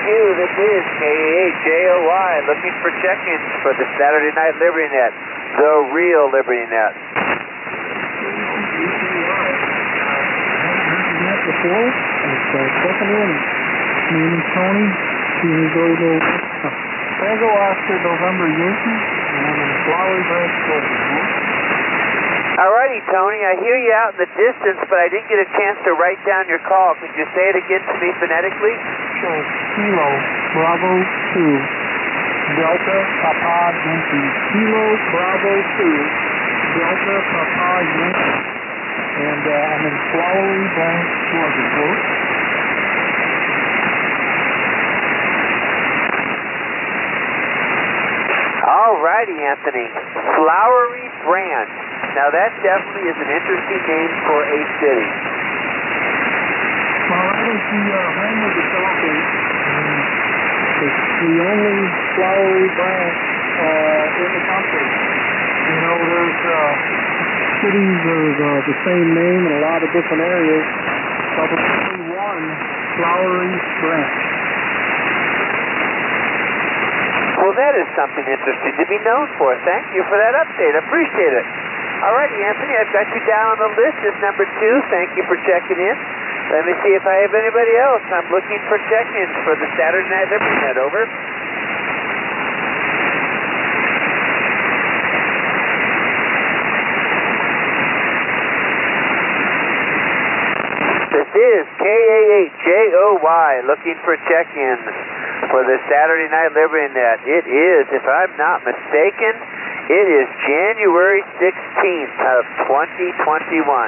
This is KAHJOY looking for check-ins for the Saturday Night Liberty Net, the real Liberty Net. Before, it's second inning. My name is Tony. Tango Oscar November Yankee, and I'm in Flowery Branch, Georgia. Alrighty, Tony, I hear you out in the distance, but I didn't get a chance to write down your call. Could you say it again to me phonetically? Sure. Kilo Bravo 2 Delta Papa Yankee. Kilo Bravo 2 Delta Papa Yankee. And I'm in Flowery Branch, Georgia. Alrighty, Anthony. Flowery Branch. Now that definitely is an interesting name for a city. Well, that is the home of the Dolphins. It's the only flowery branch in the country. You know, there's cities of the same name in a lot of different areas, but there's only one flowery branch. Well, that is something interesting to be known for. Thank you for that update. I appreciate it. Alrighty, Anthony, I've got you down on the list as number 2. Thank you for checking in. Let me see if I have anybody else. I'm looking for check-ins for the Saturday Night Liberty Net. Over. This is KAHJOY looking for check-ins for the Saturday Night Liberty Net. It is, if I'm not mistaken, it is January 16th of 2021.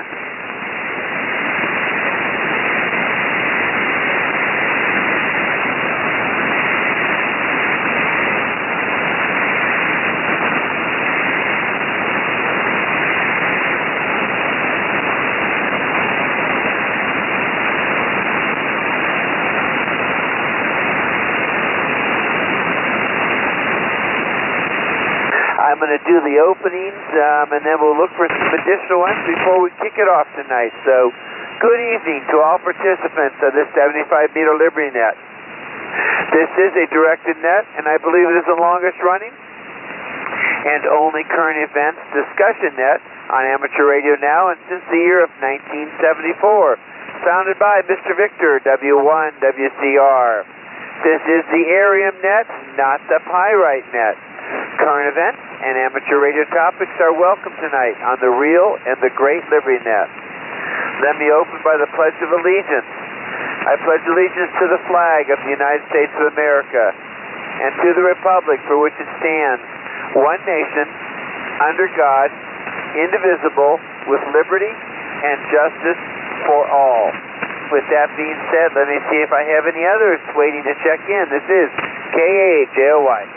I'm going to do the openings, and then we'll look for some additional ones before we kick it off tonight. So, good evening to all participants of this 75-meter Liberty Net. This is a directed net, and I believe it is the longest running and only current events discussion net on amateur radio now and since the year of 1974. Founded by Mr. Victor, W1 WCR. This is the Arium net, not the Pyrite net. Current events and amateur radio topics are welcome tonight on the real and the great Liberty Net. Let me open by the Pledge of Allegiance. I pledge allegiance to the flag of the United States of America and to the republic for which it stands, one nation, under God, indivisible, with liberty and justice for all. With that being said, let me see if I have any others waiting to check in. This is KAHJOY.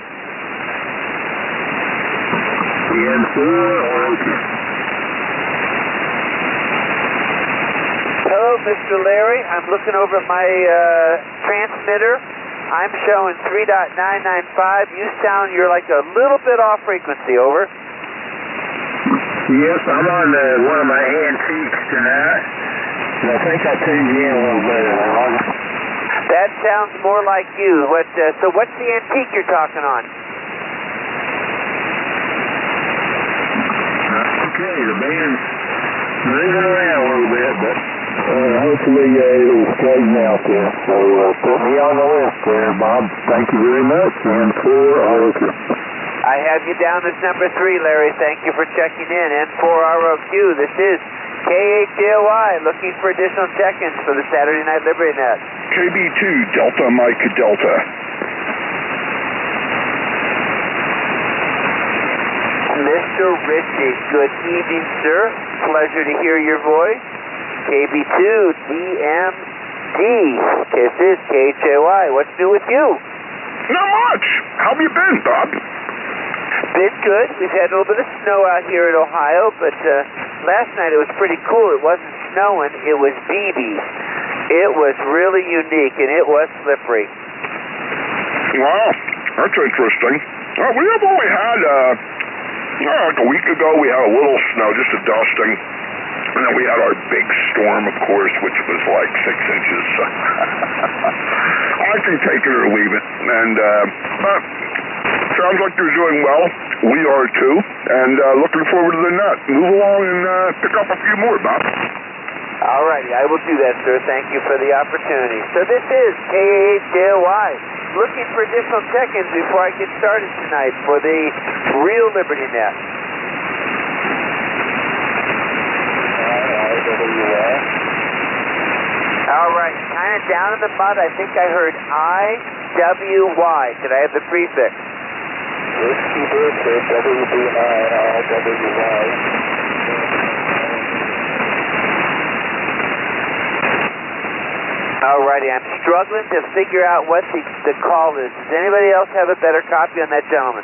Hello, Mr. Larry. I'm looking over at my transmitter. I'm showing 3.995. You sound you're like a little bit off frequency. Over. Yes, I'm on one of my antiques tonight. I think I tuned you in a little better. That sounds more like you. So what's the antique you're talking on? Okay, the band's moving around a little bit, but hopefully it'll straighten out there. So put me on the list there, Bob. Thank you very much, and for ROQ. I have you down as number 3, Larry. Thank you for checking in. And for ROQ, this is KAHJOY looking for additional check-ins for the Saturday Night Liberty Net. KB2, Delta Mike Delta. Mr. Ritchie, good evening, sir. Pleasure to hear your voice. KB2, DMD. This is KHJY. What's new with you? Not much. How have you been, Bob? Been good. We've had a little bit of snow out here in Ohio, but last night it was pretty cool. It wasn't snowing. It was BBs. It was really unique, and it was slippery. Wow, that's interesting. We have only had... like a week ago, we had a little snow, just a dusting. And then we had our big storm, of course, which was like 6 inches. I can take it or leave it. And sounds like you're doing well. We are too. And looking forward to the nut. Move along and pick up a few more, Bob. All righty, I will do that, sir. Thank you for the opportunity. So this is KAHJOY. Looking for additional check-ins before I get started tonight for the real Liberty Net. All right, kind of down in the mud. I think I heard IWY. Could I have the prefix? Whiskey Baker, WB9, IWY. All righty, I'm struggling to figure out what the call is. Does anybody else have a better copy on that gentleman?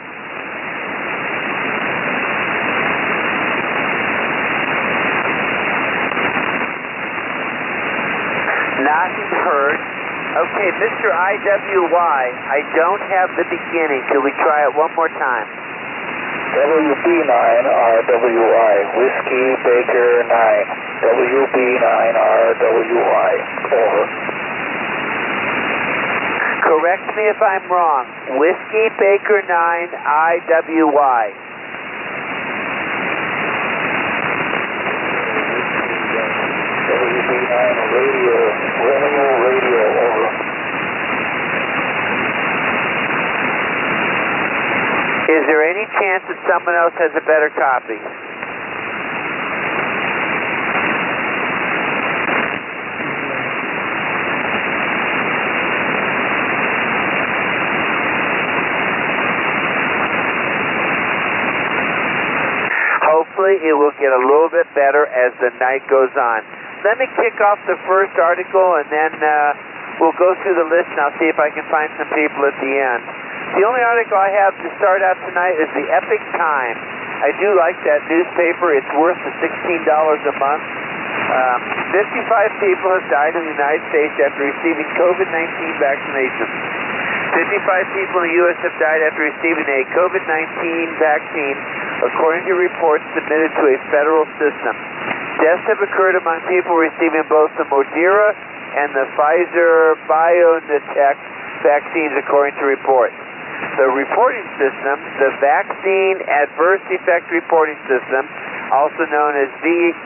Nothing heard. Okay, Mr. IWY, I don't have the beginning. Could we try it one more time? WB9, RWY. Whiskey Baker 9. WB9, RWY. Over. Correct me if I'm wrong. Whiskey Baker 9, IWY. WB9 radio, over. Is there any chance that someone else has a better copy? Hopefully it will get a little bit better as the night goes on. Let me kick off the first article, and then we'll go through the list, and I'll see if I can find some people at the end. The only article I have to start out tonight is the Epic Times. I do like that newspaper. It's worth the $16 a month. 55 people have died in the United States after receiving COVID-19 vaccination. 55 people in the U.S. have died after receiving a COVID-19 vaccine, according to reports submitted to a federal system. Deaths have occurred among people receiving both the Moderna and the Pfizer-BioNTech vaccines, according to reports. The reporting system, the Vaccine Adverse Effect Reporting System, also known as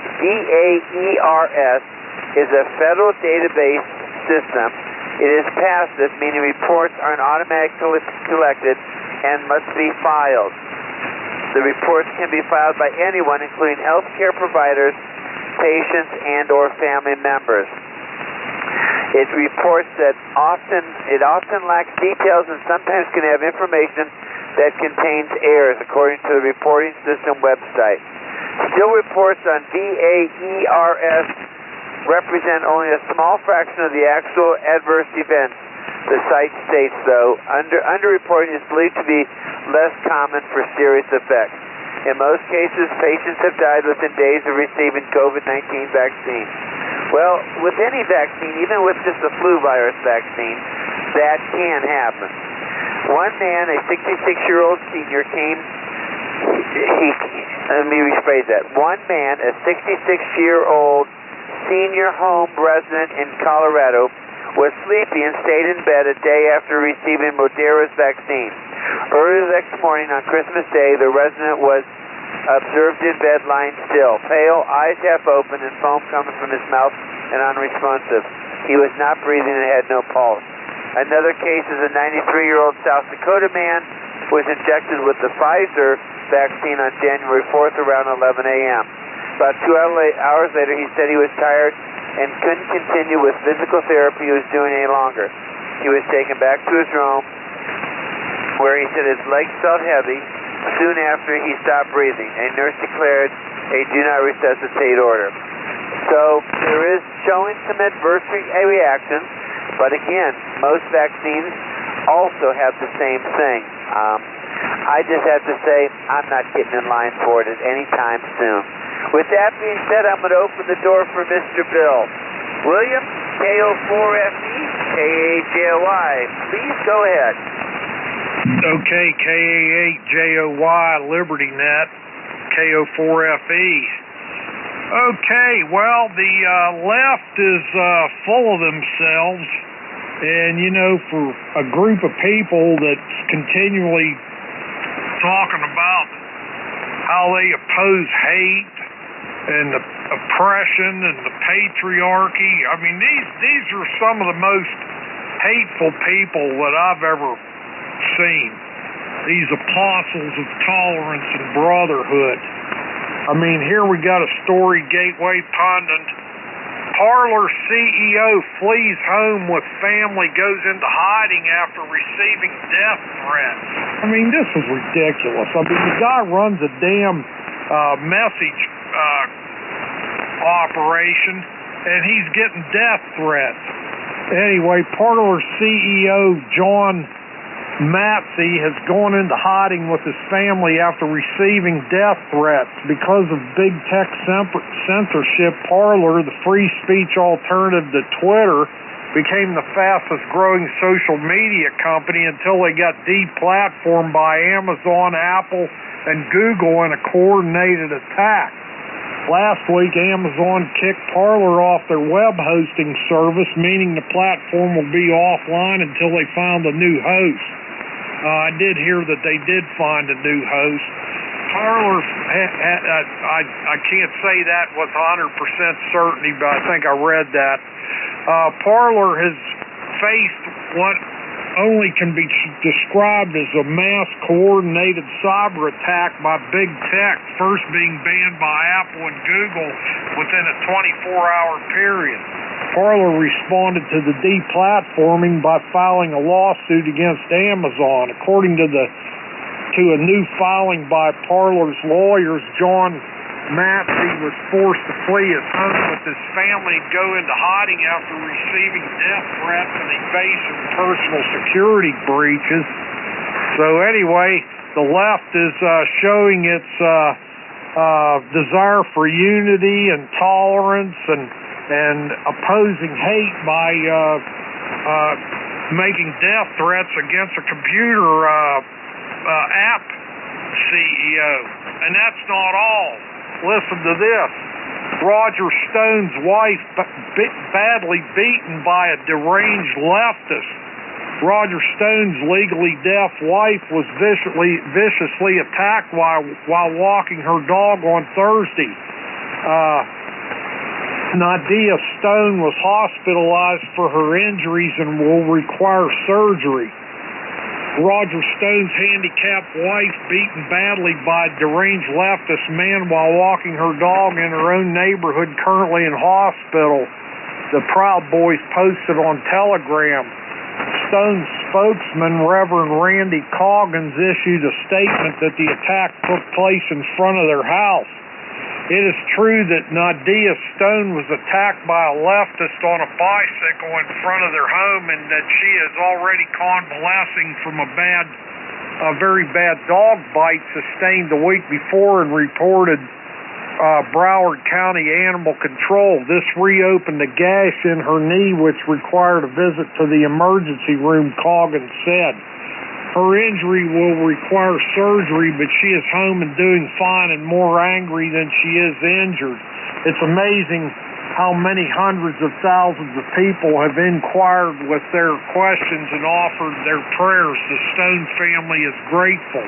VAERS, is a federal database system. It is passive, meaning reports aren't automatically collected and must be filed. The reports can be filed by anyone, including healthcare providers, patients, and or family members. It reports that it often lacks details and sometimes can have information that contains errors, according to the reporting system website. Still, reports on VAERS represent only a small fraction of the actual adverse events. The site states, though, underreporting is believed to be less common for serious effects. In most cases, patients have died within days of receiving COVID-19 vaccine. Well, with any vaccine, even with just a flu virus vaccine, that can happen. One man, a 66-year-old senior, let me rephrase that. One man, a 66-year-old senior home resident in Colorado, was sleepy and stayed in bed a day after receiving Moderna's vaccine. Early the next morning on Christmas Day, the resident was observed in bed lying still, pale, eyes half open, and foam coming from his mouth and unresponsive. He was not breathing and had no pulse. Another case is a 93-year-old South Dakota man who was injected with the Pfizer vaccine on January 4th around 11 a.m. About 2 hours later, he said he was tired and couldn't continue with physical therapy he was doing any longer. He was taken back to his room, where he said his legs felt heavy. Soon after, he stopped breathing. A nurse declared a do not resuscitate order. So there is showing some adverse reactions, but again, most vaccines also have the same thing. I just have to say I'm not getting in line for it at any time soon. With that being said, I'm going to open the door for Mr. Bill. William, KO4FE, KAHJOY. Please go ahead. Okay, KA8JOY, Liberty Net, KO4FE. Okay, well, the left is full of themselves, and, you know, for a group of people that's continually talking about how they oppose hate and the oppression and the patriarchy. I mean, these are some of the most hateful people that I've ever seen. These apostles of tolerance and brotherhood. I mean, here we got a story, Gateway Pundit. Parler CEO flees home with family, goes into hiding after receiving death threats. I mean, this is ridiculous. I mean, the guy runs a damn message operation, and he's getting death threats. Anyway, Parler CEO John Matsey has gone into hiding with his family after receiving death threats. Because of big tech censorship, Parler, the free speech alternative to Twitter, became the fastest growing social media company until they got deplatformed by Amazon, Apple, and Google in a coordinated attack. Last week, Amazon kicked Parler off their web hosting service, meaning the platform will be offline until they found a new host. I did hear that they did find a new host. Parler, I can't say that with 100% certainty, but I think I read that. Parler has faced what only can be described as a mass coordinated cyber attack by big tech, first being banned by Apple and Google within a 24-hour period. Parler responded to the deplatforming by filing a lawsuit against Amazon. According to a new filing by Parler's lawyers, John Matsey was forced to flee his home with his family and go into hiding after receiving death threats and evasive personal security breaches. So anyway, the left is showing its desire for unity and tolerance and opposing hate by making death threats against a computer app CEO. And that's not all. Listen to this. Roger Stone's wife badly beaten by a deranged leftist. Roger Stone's legally deaf wife was viciously attacked while walking her dog on Thursday. Nadia Stone was hospitalized for her injuries and will require surgery. Roger Stone's handicapped wife beaten badly by a deranged leftist man while walking her dog in her own neighborhood, currently in hospital. The Proud Boys posted on Telegram. Stone's spokesman, Reverend Randy Coggins, issued a statement that the attack took place in front of their house. It is true that Nadia Stone was attacked by a leftist on a bicycle in front of their home and that she is already convalescing from a very bad dog bite sustained the week before and reported Broward County Animal Control. This reopened a gash in her knee which required a visit to the emergency room, Coggins said. Her injury will require surgery, but she is home and doing fine and more angry than she is injured. It's amazing how many hundreds of thousands of people have inquired with their questions and offered their prayers. The Stone family is grateful.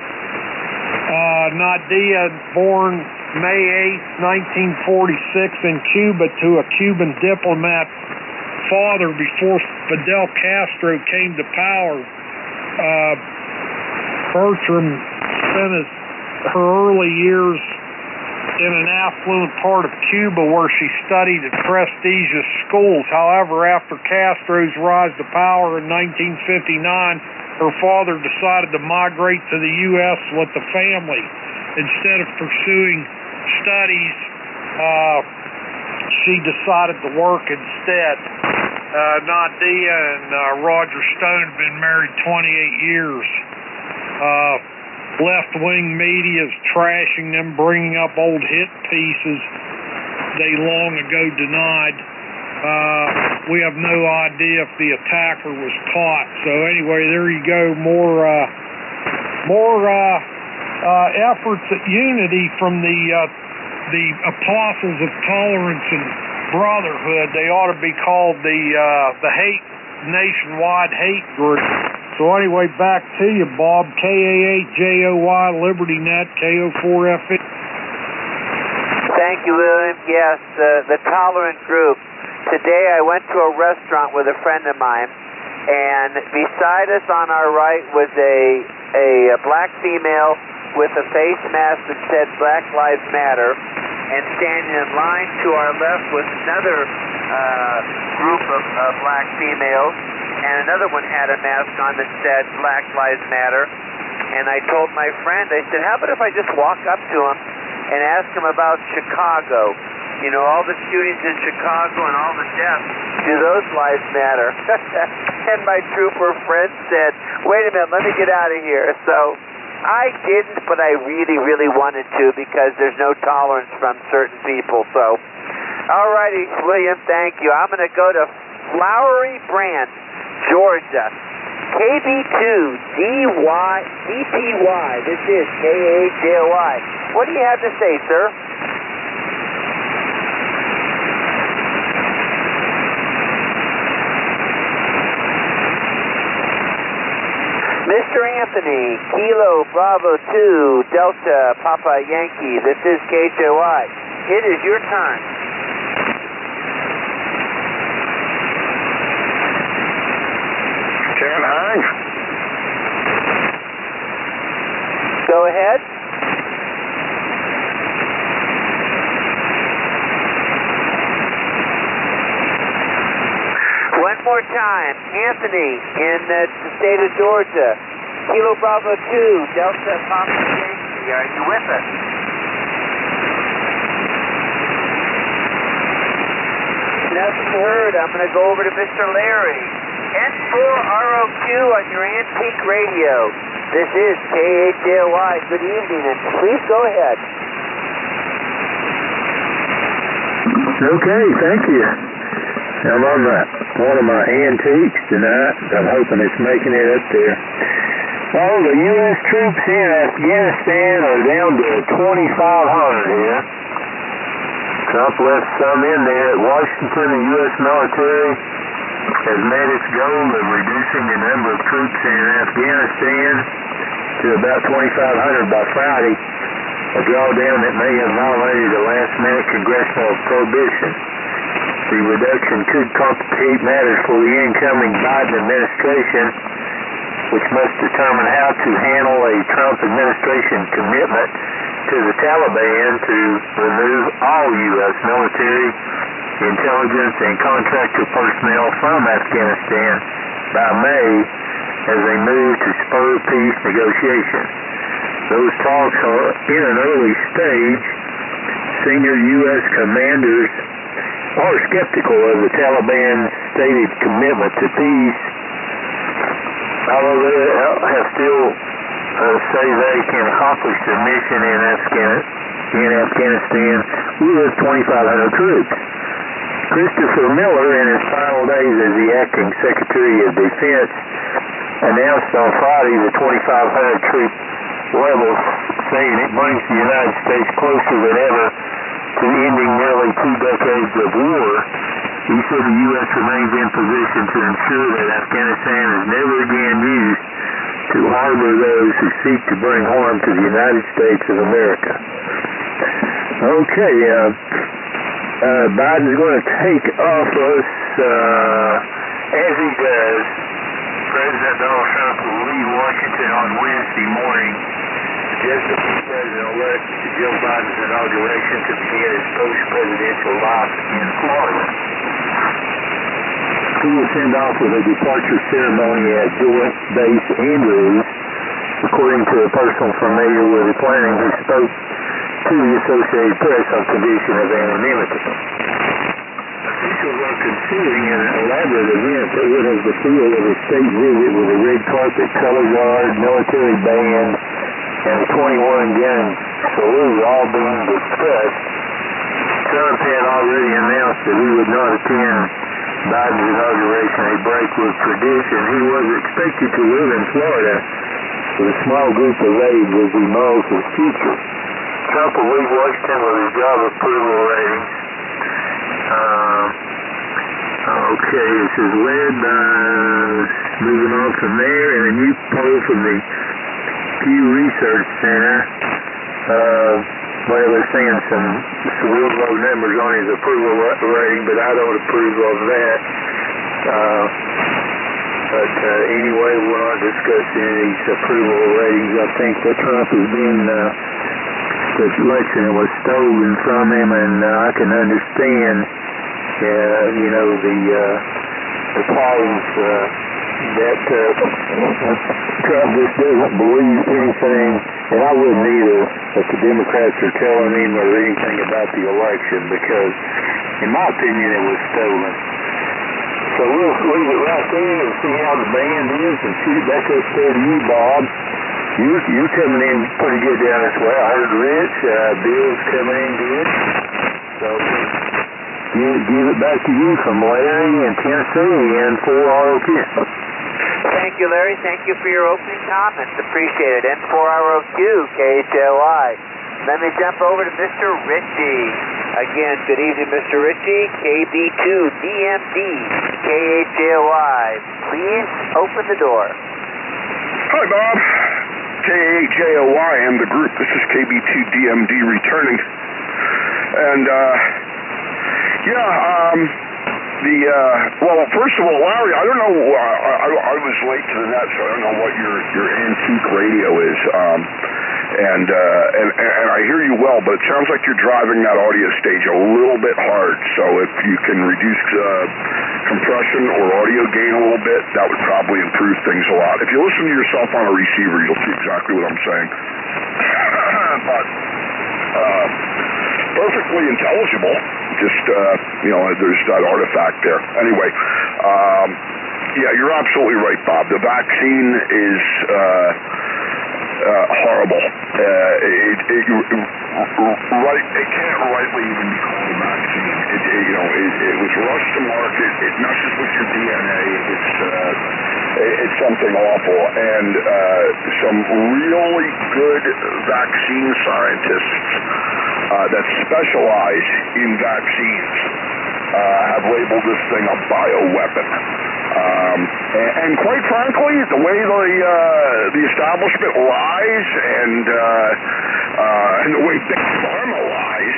Nadia, born May 8, 1946 in Cuba to a Cuban diplomat father before Fidel Castro came to power. Bertram spent her early years in an affluent part of Cuba where she studied at prestigious schools. However, after Castro's rise to power in 1959, her father decided to migrate to the U.S. with the family. Instead of pursuing studies, she decided to work instead. Nadia and Roger Stone have been married 28 years. Left-wing media is trashing them, bringing up old hit pieces they long ago denied. We have no idea if the attacker was caught. So anyway, there you go. More efforts at unity from the the apostles of tolerance and brotherhood. They ought to be called the hate nationwide hate group. So anyway, back to you, Bob. KA8JOY LibertyNet KO4F. Thank you, William. Yes, the tolerant group. Today I went to a restaurant with a friend of mine, and beside us on our right was a black female with a face mask that said Black Lives Matter, and standing in line to our left was another group of black females, and another one had a mask on that said Black Lives Matter. And I told my friend, I said, how about if I just walk up to him and ask him about Chicago? You know, all the shootings in Chicago and all the deaths. Do those lives matter? And my trooper friend said, wait a minute, let me get out of here. So I didn't, but I really, really wanted to, because there's no tolerance from certain people. So, all righty, William, thank you. I'm going to go to Flowery Branch, Georgia. KB2DPY. This is KAJY. What do you have to say, sir? Mr. Anthony, Kilo Bravo 2 Delta Papa Yankee. This is KJY. It is your turn. Anaheim. Go ahead. One more time. Anthony in the state of Georgia. Kilo Bravo 2 Delta Papa Yankee. Are you with us? Nothing heard. I'm going to go over to Mr. Larry. N4ROQ on your antique radio. This is KHLY. Good evening, and please go ahead. Okay, thank you. I'm on one of my antiques tonight. I'm hoping it's making it up there. Well, the U.S. troops in Afghanistan are down to 2,500 here. Trump left some in there at Washington. The U.S. military has met its goal of reducing the number of troops in Afghanistan to about 2,500 by Friday, a drawdown that may have violated a last-minute congressional prohibition. The reduction could complicate matters for the incoming Biden administration, which must determine how to handle a Trump administration commitment to the Taliban to remove all U.S. military, intelligence, and contractor personnel from Afghanistan by May as they move to spur peace negotiations. Those talks are in an early stage. Senior U.S. commanders are skeptical of the Taliban's stated commitment to peace, although they have still say they can accomplish the mission in Afghanistan with 2,500 troops. Christopher Miller, in his final days as the acting Secretary of Defense, announced on Friday the 2,500 troop level, saying it brings the United States closer than ever to ending nearly 2 decades of war. He said the U.S. remains in position to ensure that Afghanistan is never again used to harbor those who seek to bring harm to the United States of America. Okay, Biden's going to take office as he does. President Donald Trump will leave Washington on Wednesday morning, just before President-elect Joe Biden's inauguration to begin his post-presidential life in Florida. He will send off with a departure ceremony at Joint Base Andrews, according to a person familiar with the planning who spoke to the Associated Press on condition of anonymity. Officials are considering an elaborate event that would have the feel of a state visit with a red carpet, color guard, military band, and a 21-gun salute all being discussed. Trump had already announced that he would not attend Biden's inauguration, a break with tradition. He was expected to live in Florida with a small group of aides as he mulled his future. Trump has been Trump will leave Washington with his job approval rating. Okay, this is led by, moving on from there, and a new poll from the Pew Research Center. Well, they're saying some real low numbers on his approval rating, but I don't approve of that. But anyway, we're not discussing these approval ratings. I think that Trump has been, the election was stolen from him, and I can understand, the problems that Trump just doesn't believe anything, and I wouldn't either, that the Democrats are telling him or anything about the election, because, in my opinion, it was stolen. So we'll leave it right there and see how the band is, and shoot it back up there to you, Bob. You're coming in pretty good down this way. I heard Rich, Bill's coming in good. So give it back to you from Larry in Tennessee and 4ROQ. Thank you, Larry. Thank you for your opening comments. Appreciate it. N4ROQ, KHLY. Let me jump over to Mr. Ritchie. Again, good evening, Mr. Ritchie. KB2DMD, KHLY. Please open the door. Hi, Bob. KHLY and the group. This is KB2DMD returning. And, well, first of all, Larry, I don't know, I was late to the net, so I don't know what your antique radio is, and I hear you well, but it sounds like you're driving that audio stage a little bit hard, so if you can reduce compression or audio gain a little bit, that would probably improve things a lot. If you listen to yourself on a receiver, you'll see exactly what I'm saying. But, perfectly intelligible, just, there's that artifact there. Anyway, yeah, you're absolutely right, Bob. The vaccine is horrible. It can't rightly even be called a vaccine. It was rushed to market. It messes with your DNA. It's something awful. And some really good vaccine scientists that specialize in vaccines have labeled this thing a bioweapon. And quite frankly, the way the establishment lies and the way Big Pharma lies,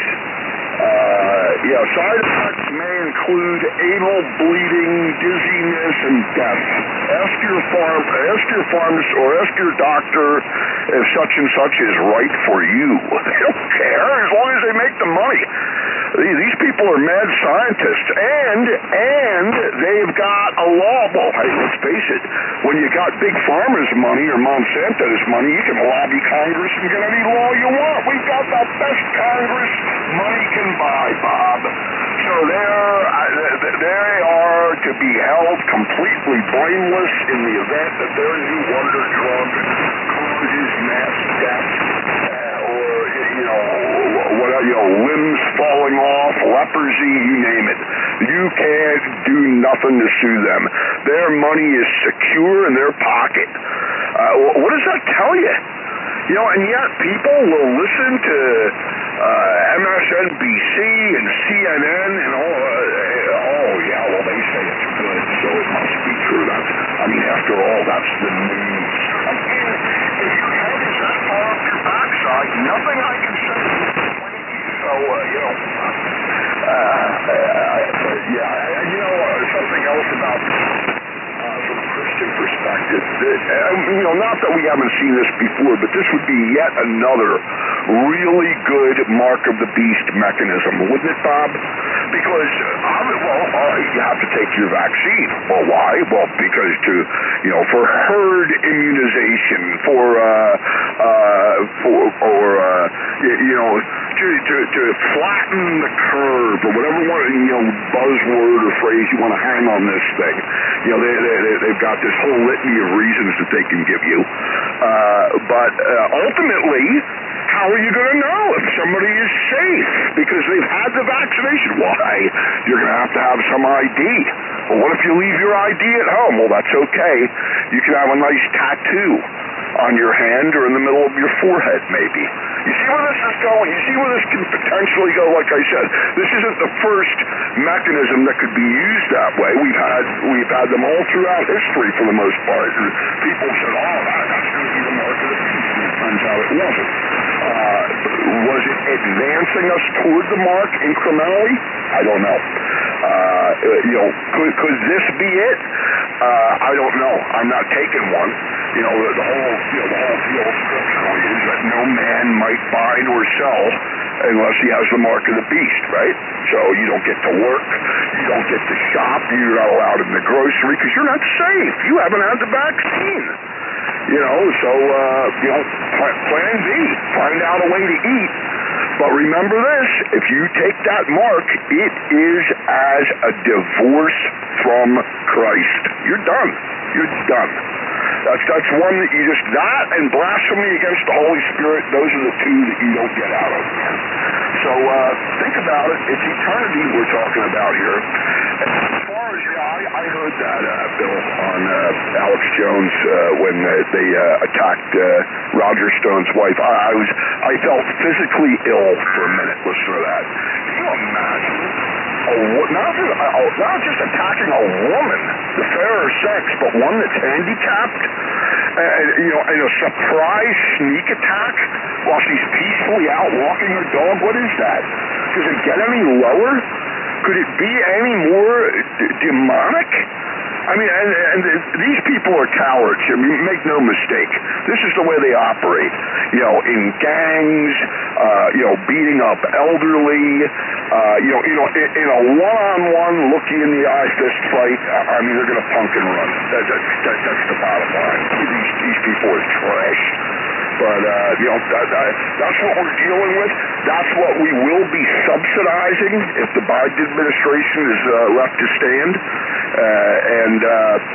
side effects may include anal bleeding, dizziness, and death. Ask your pharmacist or ask your doctor if such and such is right for you. They don't care as long as they make the money. These people are mad scientists, and they've got a law. Well, hey, let's face it, when you got Big Pharma's money or Monsanto's money, you can lobby Congress and get any law you want. We've got the best Congress money can buy, Bob. So they are to be held completely blameless in the event that their new wonder drug causes mass death limbs falling off, leprosy, you name it. You can't do nothing to sue them. Their money is secure in their pocket. What does that tell you? And yet people will listen to MSNBC and CNN and all. Well, they say it's good, so it must be true. After all, that's the news. If your head is that far up your backside, nothing I can say. Something else about from a Christian perspective, not that we haven't seen this before, but this would be yet another really good mark of the beast mechanism, wouldn't it, Bob? Because, you have to take your vaccine. Well, why? Well, because for herd immunization, to flatten the curve, or whatever buzzword or phrase you want to hang on this thing. They've got this whole litany of reasons that they can give you. But ultimately, how are you going to know if somebody is safe? Because they've had the vaccination. Why? You're going to have some ID. Well, what if you leave your ID at home? Well, that's okay. You can have a nice tattoo on your hand or in the middle of your forehead, maybe. You see where this is going? You see where this can potentially go? Like I said, this isn't the first mechanism that could be used that way. We've had them all throughout history for the most part. And people said, oh, that's going to be the mark of the beast. And it turns out it wasn't. Was it advancing us toward the mark incrementally? I don't know. Could this be it? I don't know. I'm not taking one. The whole deal scripturally is that no man might buy nor sell unless he has the mark of the beast, right? So you don't get to work, you don't get to shop, you're not allowed in the grocery because you're not safe. You haven't had the vaccine. Plan B, find out a way to eat. But remember this, if you take that mark, it is as a divorce from Christ. You're done. You're done. That's one that you just, that and blasphemy against the Holy Spirit, those are the two that you don't get out of, man. So think about it. It's eternity we're talking about here. As far as, I heard that, Bill, on Alex Jones when they attacked Roger Stone's wife. I felt physically ill for a minute listening to that. Can you imagine? Not just attacking a woman, the fairer sex, but one that's handicapped, in a surprise sneak attack while she's peacefully out walking her dog. What is that? Does it get any lower? Could it be any more demonic? I mean, and these people are cowards. I mean, make no mistake. This is the way they operate. In gangs, beating up elderly, in a one-on-one, look-you-in-the-eye fist fight. I mean, they're going to punk and run. That's the bottom line. These people are trash. But, that's what we're dealing with. That's what we will be subsidizing if the Biden administration is left to stand. I don't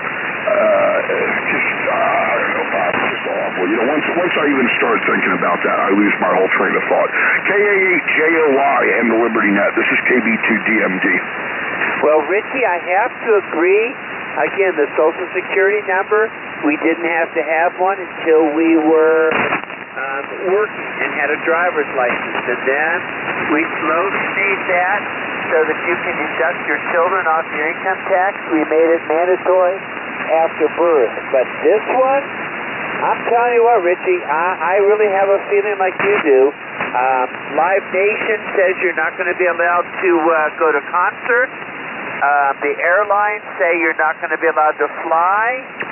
know, Bob, it's just awful. Once I even start thinking about that, I lose my whole train of thought. KA8JOY and the Liberty Net. This is KB2DMD. Well, Richie, I have to agree. Again, the Social Security number, we didn't have to have one until we were working and had a driver's license. And then we slowly made that so that you can deduct your children off your income tax. We made it mandatory after birth. But this one, I'm telling you what, Richie, I really have a feeling like you do. Live Nation says you're not going to be allowed to go to concerts. The airlines say you're not going to be allowed to fly.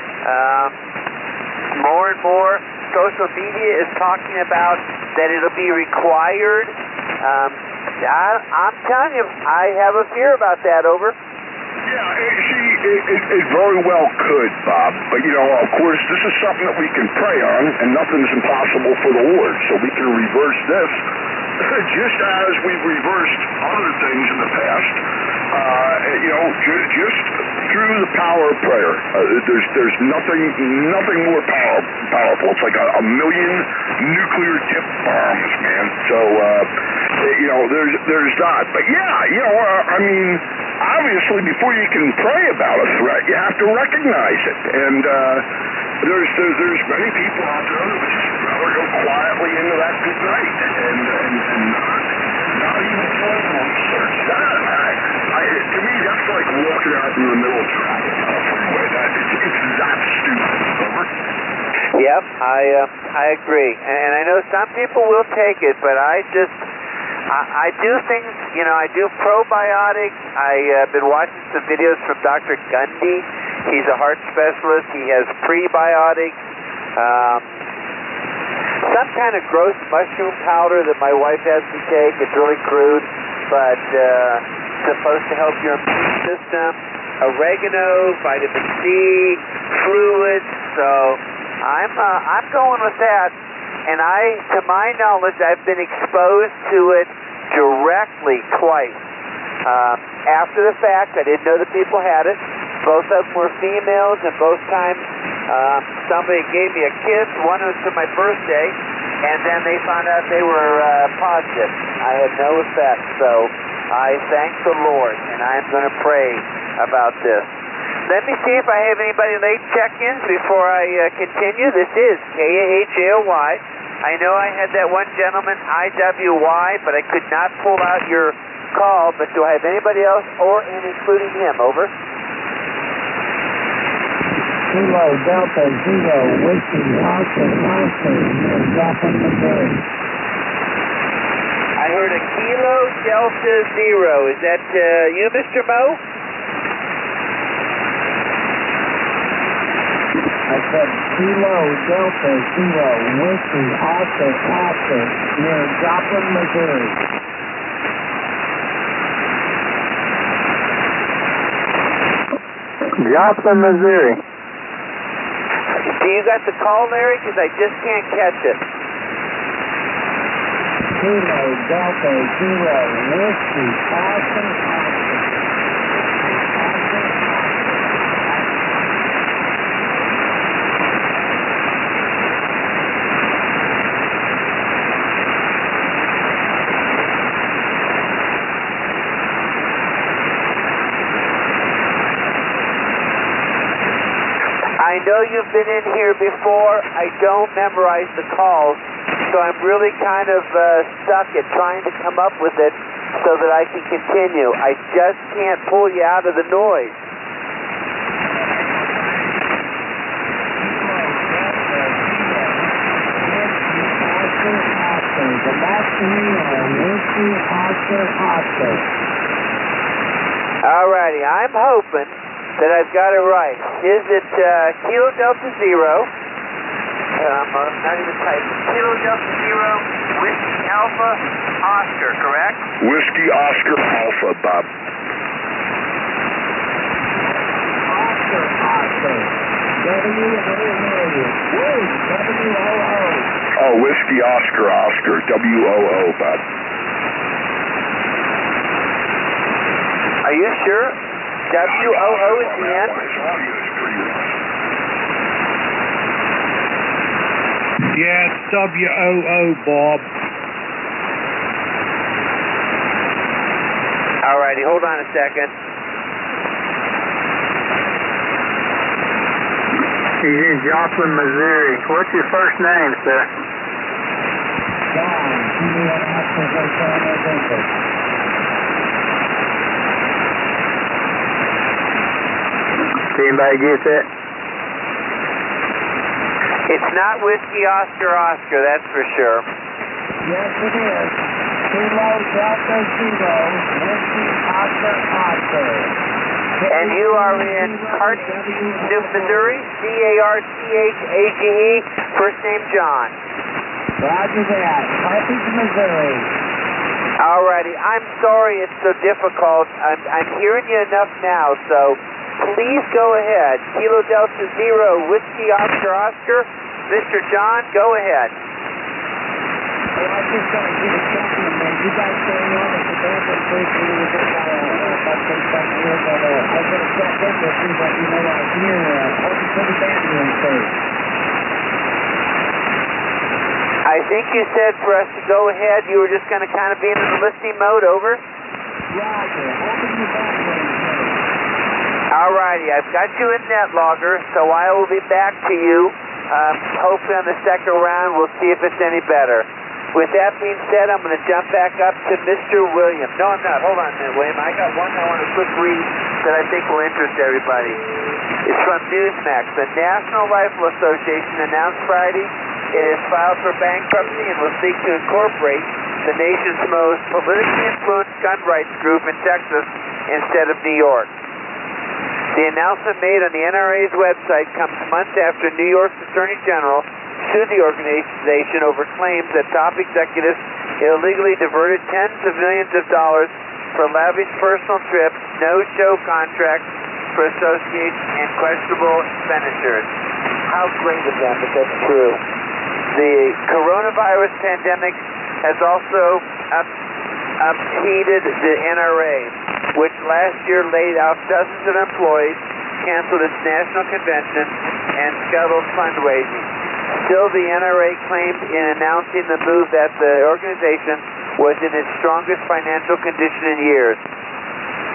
More and more social media is talking about that it'll be required. I'm telling you, I have a fear about that. Over. Yeah, it very well could, Bob. But, of course, this is something that we can pray on, and nothing's impossible for the Lord. So we can reverse this just as we've reversed other things in the past. Just through the power of prayer. There's nothing more powerful. It's like a million nuclear tip bombs, man. So, there's that. But yeah, I mean, obviously before you can pray about a threat, you have to recognize it. And there's many people out there that would just rather go quietly into that good night and not even search that. To me, that's like walking out in the middle of traffic on a freeway. It's that stupid. Over. Yep, I agree, and I know some people will take it, but I do things. I do probiotics. I've been watching some videos from Dr. Gundy. He's a heart specialist. He has prebiotics. Some kind of gross mushroom powder that my wife has me take. It's really crude, but supposed to help your immune system. Oregano, vitamin C, fluids. So I'm going with that. And to my knowledge, I've been exposed to it directly twice. After the fact, I didn't know that people had it. Both of them were females, and both times somebody gave me a kiss. One was to my birthday, and then they found out they were positive. I had no effect, so I thank the Lord, and I'm going to pray about this. Let me see if I have anybody late check-ins before I continue. This is KAHLY. I know I had that one gentleman, IWY, but I could not pull out your call. But do I have anybody else, or including him? Over. Kilo Delta Zero Whiskey Oscar near Joplin, Missouri. I heard a Kilo Delta Zero. Is that you, Mr. Mo? I said Kilo Delta Zero Whiskey Oscar near Joplin, Missouri. Joplin, Missouri. Do you got the call, Larry? Because I just can't catch it. Kilo Delta Zero Whiskey Oscar. I know you've been in here before. I don't memorize the calls, so I'm really kind of stuck at trying to come up with it so that I can continue. I just can't pull you out of the noise. All righty, I'm hoping that I've got it right. Is it Kilo Delta Zero? I'm not even typing. Kilo Delta Zero, Whiskey Alpha, Oscar, correct? Whiskey Oscar Alpha, Bob. Oscar. W-O-O. Oh, Whiskey Oscar, W-O-O, Bob. Are you sure? W-O-O is the end? Yeah, it's W-O-O, Bob. All righty, hold on a second. He's in Joplin, Missouri. What's your first name, sir? John. Did anybody get that? It's not Whiskey Oscar, that's for sure. Yes, it is. Kilo Delta Zero, Whiskey Oscar. And you are in Carthage, Missouri, C-A-R-T-H-A-G-E, first name John. Roger that, Carthage, Missouri. All righty, I'm sorry it's so difficult. I'm hearing you enough now, so please go ahead. Kilo Delta Zero, Whiskey Oscar. Mr. John, go ahead. Well, I just got to get a second, man. You guys going on at the Delta Bridge a little bit about 35 years ago. I was going to check in with you, but you know out here, what the band doing first? I think you said for us to go ahead. You were just going to kind of be in the listening mode, over? Roger. Open your back range. All righty, I've got you in NetLogger, so I will be back to you. Hopefully on the second round, we'll see if it's any better. With that being said, I'm going to jump back up to Mr. William. No, I'm not. Hold on a minute, William. I got one I want to quick read that I think will interest everybody. It's from Newsmax. The National Rifle Association announced Friday it has filed for bankruptcy and will seek to incorporate the nation's most politically influenced gun rights group in Texas instead of New York. The announcement made on the NRA's website comes months after New York's Attorney General sued the organization over claims that top executives illegally diverted tens of millions of dollars for lavish personal trips, no-show contracts for associates, and questionable expenditures. How great of them if that's true. The coronavirus pandemic has also upheated the NRA, which last year laid off dozens of employees, canceled its national convention, and scuttled fundraising. Still, the NRA claimed in announcing the move that the organization was in its strongest financial condition in years.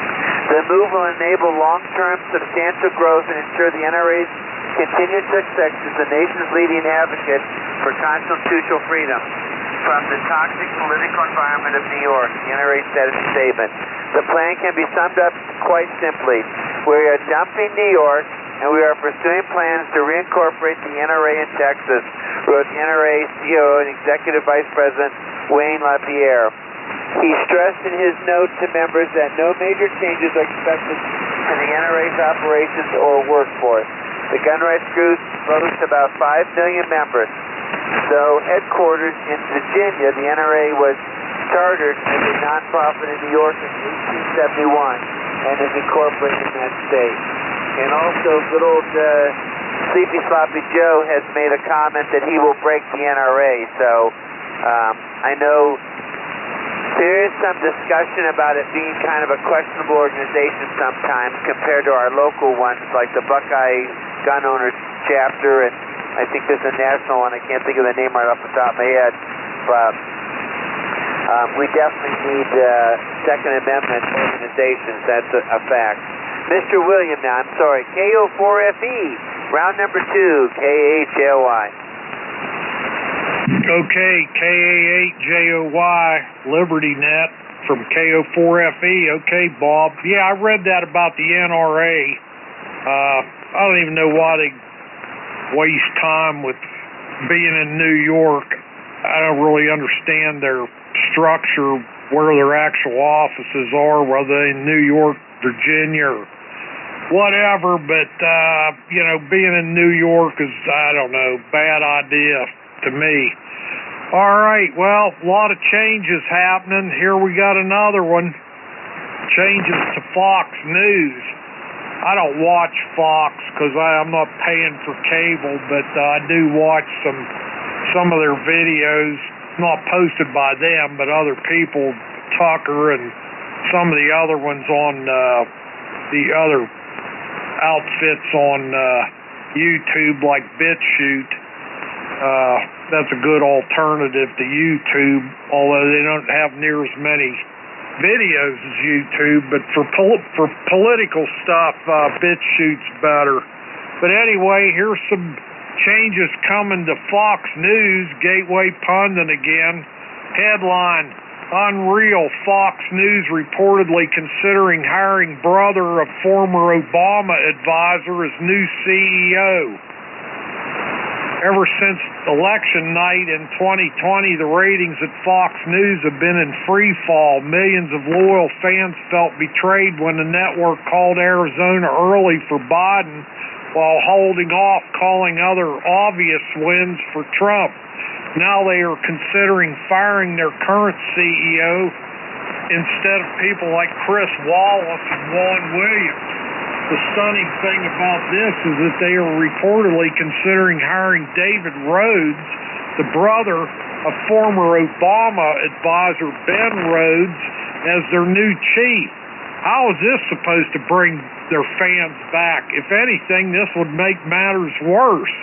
The move will enable long-term substantial growth and ensure the NRA's continued success as the nation's leading advocate for constitutional freedom from the toxic political environment of New York, the NRA said in a statement. The plan can be summed up quite simply. We are dumping New York, and we are pursuing plans to reincorporate the NRA in Texas, wrote NRA CEO and Executive Vice President Wayne LaPierre. He stressed in his note to members that no major changes are expected to the NRA's operations or workforce. The gun rights group boasts about 5 million members. So headquartered in Virginia, the NRA was chartered as a nonprofit in New York in 1871 and is incorporated in that state. And also, good old Sleepy Sloppy Joe has made a comment that he will break the NRA. So I know there is some discussion about it being kind of a questionable organization sometimes compared to our local ones like the Buckeye Gun Owners Chapter, and I think there's a national one. I can't think of the name right off the top of my head, but we definitely need Second Amendment organizations. That's a fact. Mr. William now, I'm sorry, KO4FE, round number 2, KAHJOY. Okay, KA8JOY, Liberty Net from KO4FE. Okay, Bob. Yeah, I read that about the NRA. I don't even know why they waste time with being in New York. I don't really understand their structure, where their actual offices are, whether they're in New York, Virginia, or whatever, but, being in New York is, I don't know, bad idea to me. All right, well, a lot of changes happening. Here we got another one. Changes to Fox News. I don't watch Fox because I'm not paying for cable, but I do watch some of their videos, not posted by them, but other people, Tucker and some of the other ones on the other outfits on YouTube like BitChute. That's a good alternative to YouTube, although they don't have near as many videos as YouTube, but for political stuff, BitChute's better. But anyway, here's some changes coming to Fox News, Gateway Pundit again. Headline, unreal, Fox News reportedly considering hiring brother of former Obama advisor as new CEO. Ever since election night in 2020, the ratings at Fox News have been in free fall. Millions of loyal fans felt betrayed when the network called Arizona early for Biden while holding off calling other obvious wins for Trump. Now they are considering firing their current CEO instead of people like Chris Wallace and Juan Williams. The stunning thing about this is that they are reportedly considering hiring David Rhodes, the brother of former Obama advisor Ben Rhodes, as their new chief. How is this supposed to bring their fans back? If anything, this would make matters worse.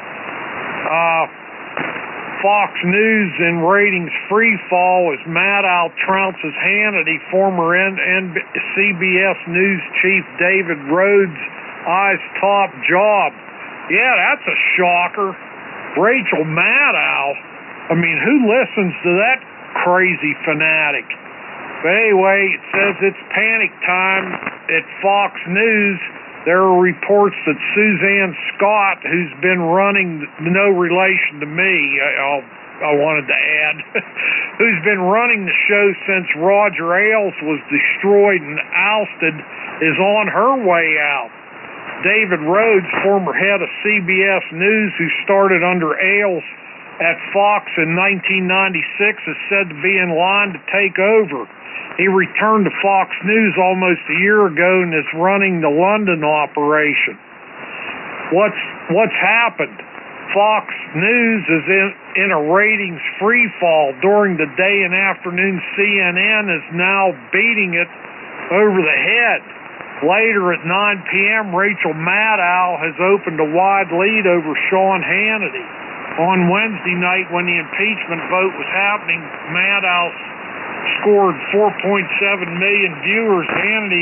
Fox News in ratings free fall as Maddow trounces Hannity, former CBS News chief David Rhodes eyes top job. Yeah, that's a shocker. Rachel Maddow. I mean, who listens to that crazy fanatic? But anyway, it says it's panic time at Fox News. There are reports that Suzanne Scott, who's been running, no relation to me, I wanted to add, who's been running the show since Roger Ailes was destroyed and ousted, is on her way out. David Rhodes, former head of CBS News, who started under Ailes at Fox in 1996, is said to be in line to take over. He returned to Fox News almost a year ago and is running the London operation. What's happened? Fox News is in a ratings free fall during the day and afternoon. CNN is now beating it over the head. Later at 9 p.m., Rachel Maddow has opened a wide lead over Sean Hannity. On Wednesday night, when the impeachment vote was happening, Maddow scored 4.7 million viewers. Hannity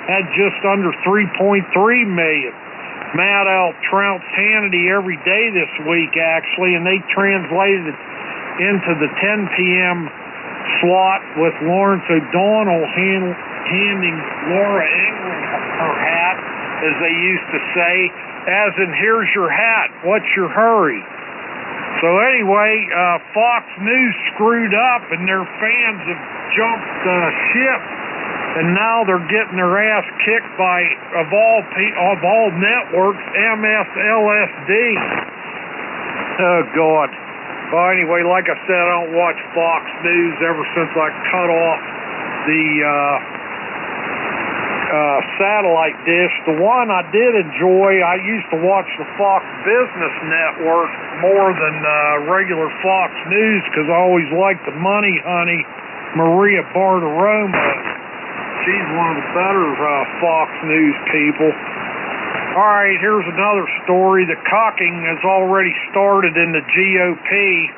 had just under 3.3 million. Matt L. trounced Hannity every day this week, actually, and they translated it into the 10 p.m. slot with Lawrence O'Donnell handing Laura Ingraham her hat, as they used to say, as in, here's your hat, what's your hurry? So anyway, Fox News screwed up, and their fans have jumped ship, and now they're getting their ass kicked by, of all networks, MSLSD. Oh, God. Well, anyway, like I said, I don't watch Fox News ever since I cut off the satellite dish. The one I did enjoy, I used to watch the Fox Business Network more than regular Fox News because I always liked the money honey, Maria Bartiromo. She's one of the better Fox News people. All right, here's another story. The cocking has already started in the GOP.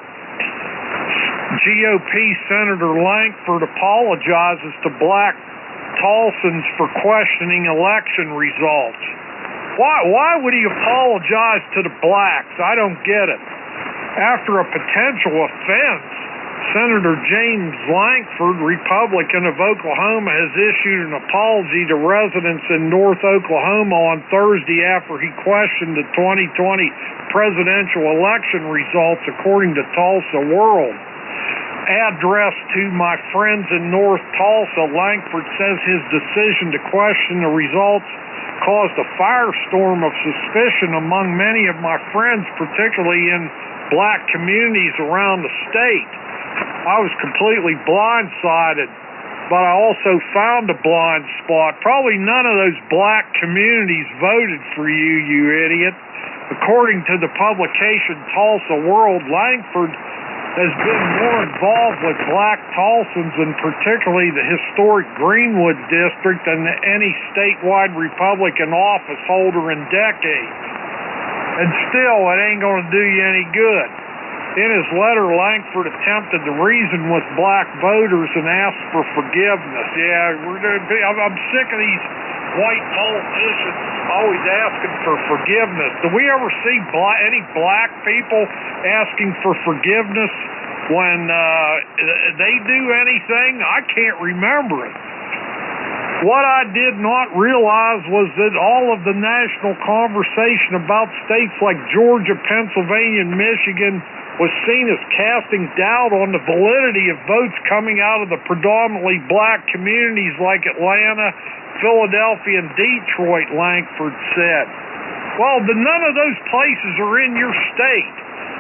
GOP Senator Lankford apologizes to black Tolsons for questioning election results. Why would he apologize to the blacks? I don't get it. After a potential offense, Senator James Lankford, Republican of Oklahoma, has issued an apology to residents in North Oklahoma on Thursday after he questioned the 2020 presidential election results, according to Tulsa World. Addressed to my friends in North Tulsa, Lankford says his decision to question the results caused a firestorm of suspicion among many of my friends, particularly in black communities around the state. I was completely blindsided, but I also found a blind spot. Probably none of those black communities voted for you, you idiot. According to the publication Tulsa World, Lankford has been more involved with black Tulsans, and particularly the historic Greenwood district, than any statewide Republican office holder in decades. And still, it ain't going to do you any good. In his letter, Lankford attempted to reason with black voters and asked for forgiveness. Yeah, I'm sick of these white politicians always asking for forgiveness. Do we ever see any black people asking for forgiveness when they do anything? I can't remember it. What I did not realize was that all of the national conversation about states like Georgia, Pennsylvania, and Michigan was seen as casting doubt on the validity of votes coming out of the predominantly black communities like Atlanta, Philadelphia, and Detroit, Lankford said. Well, none of those places are in your state.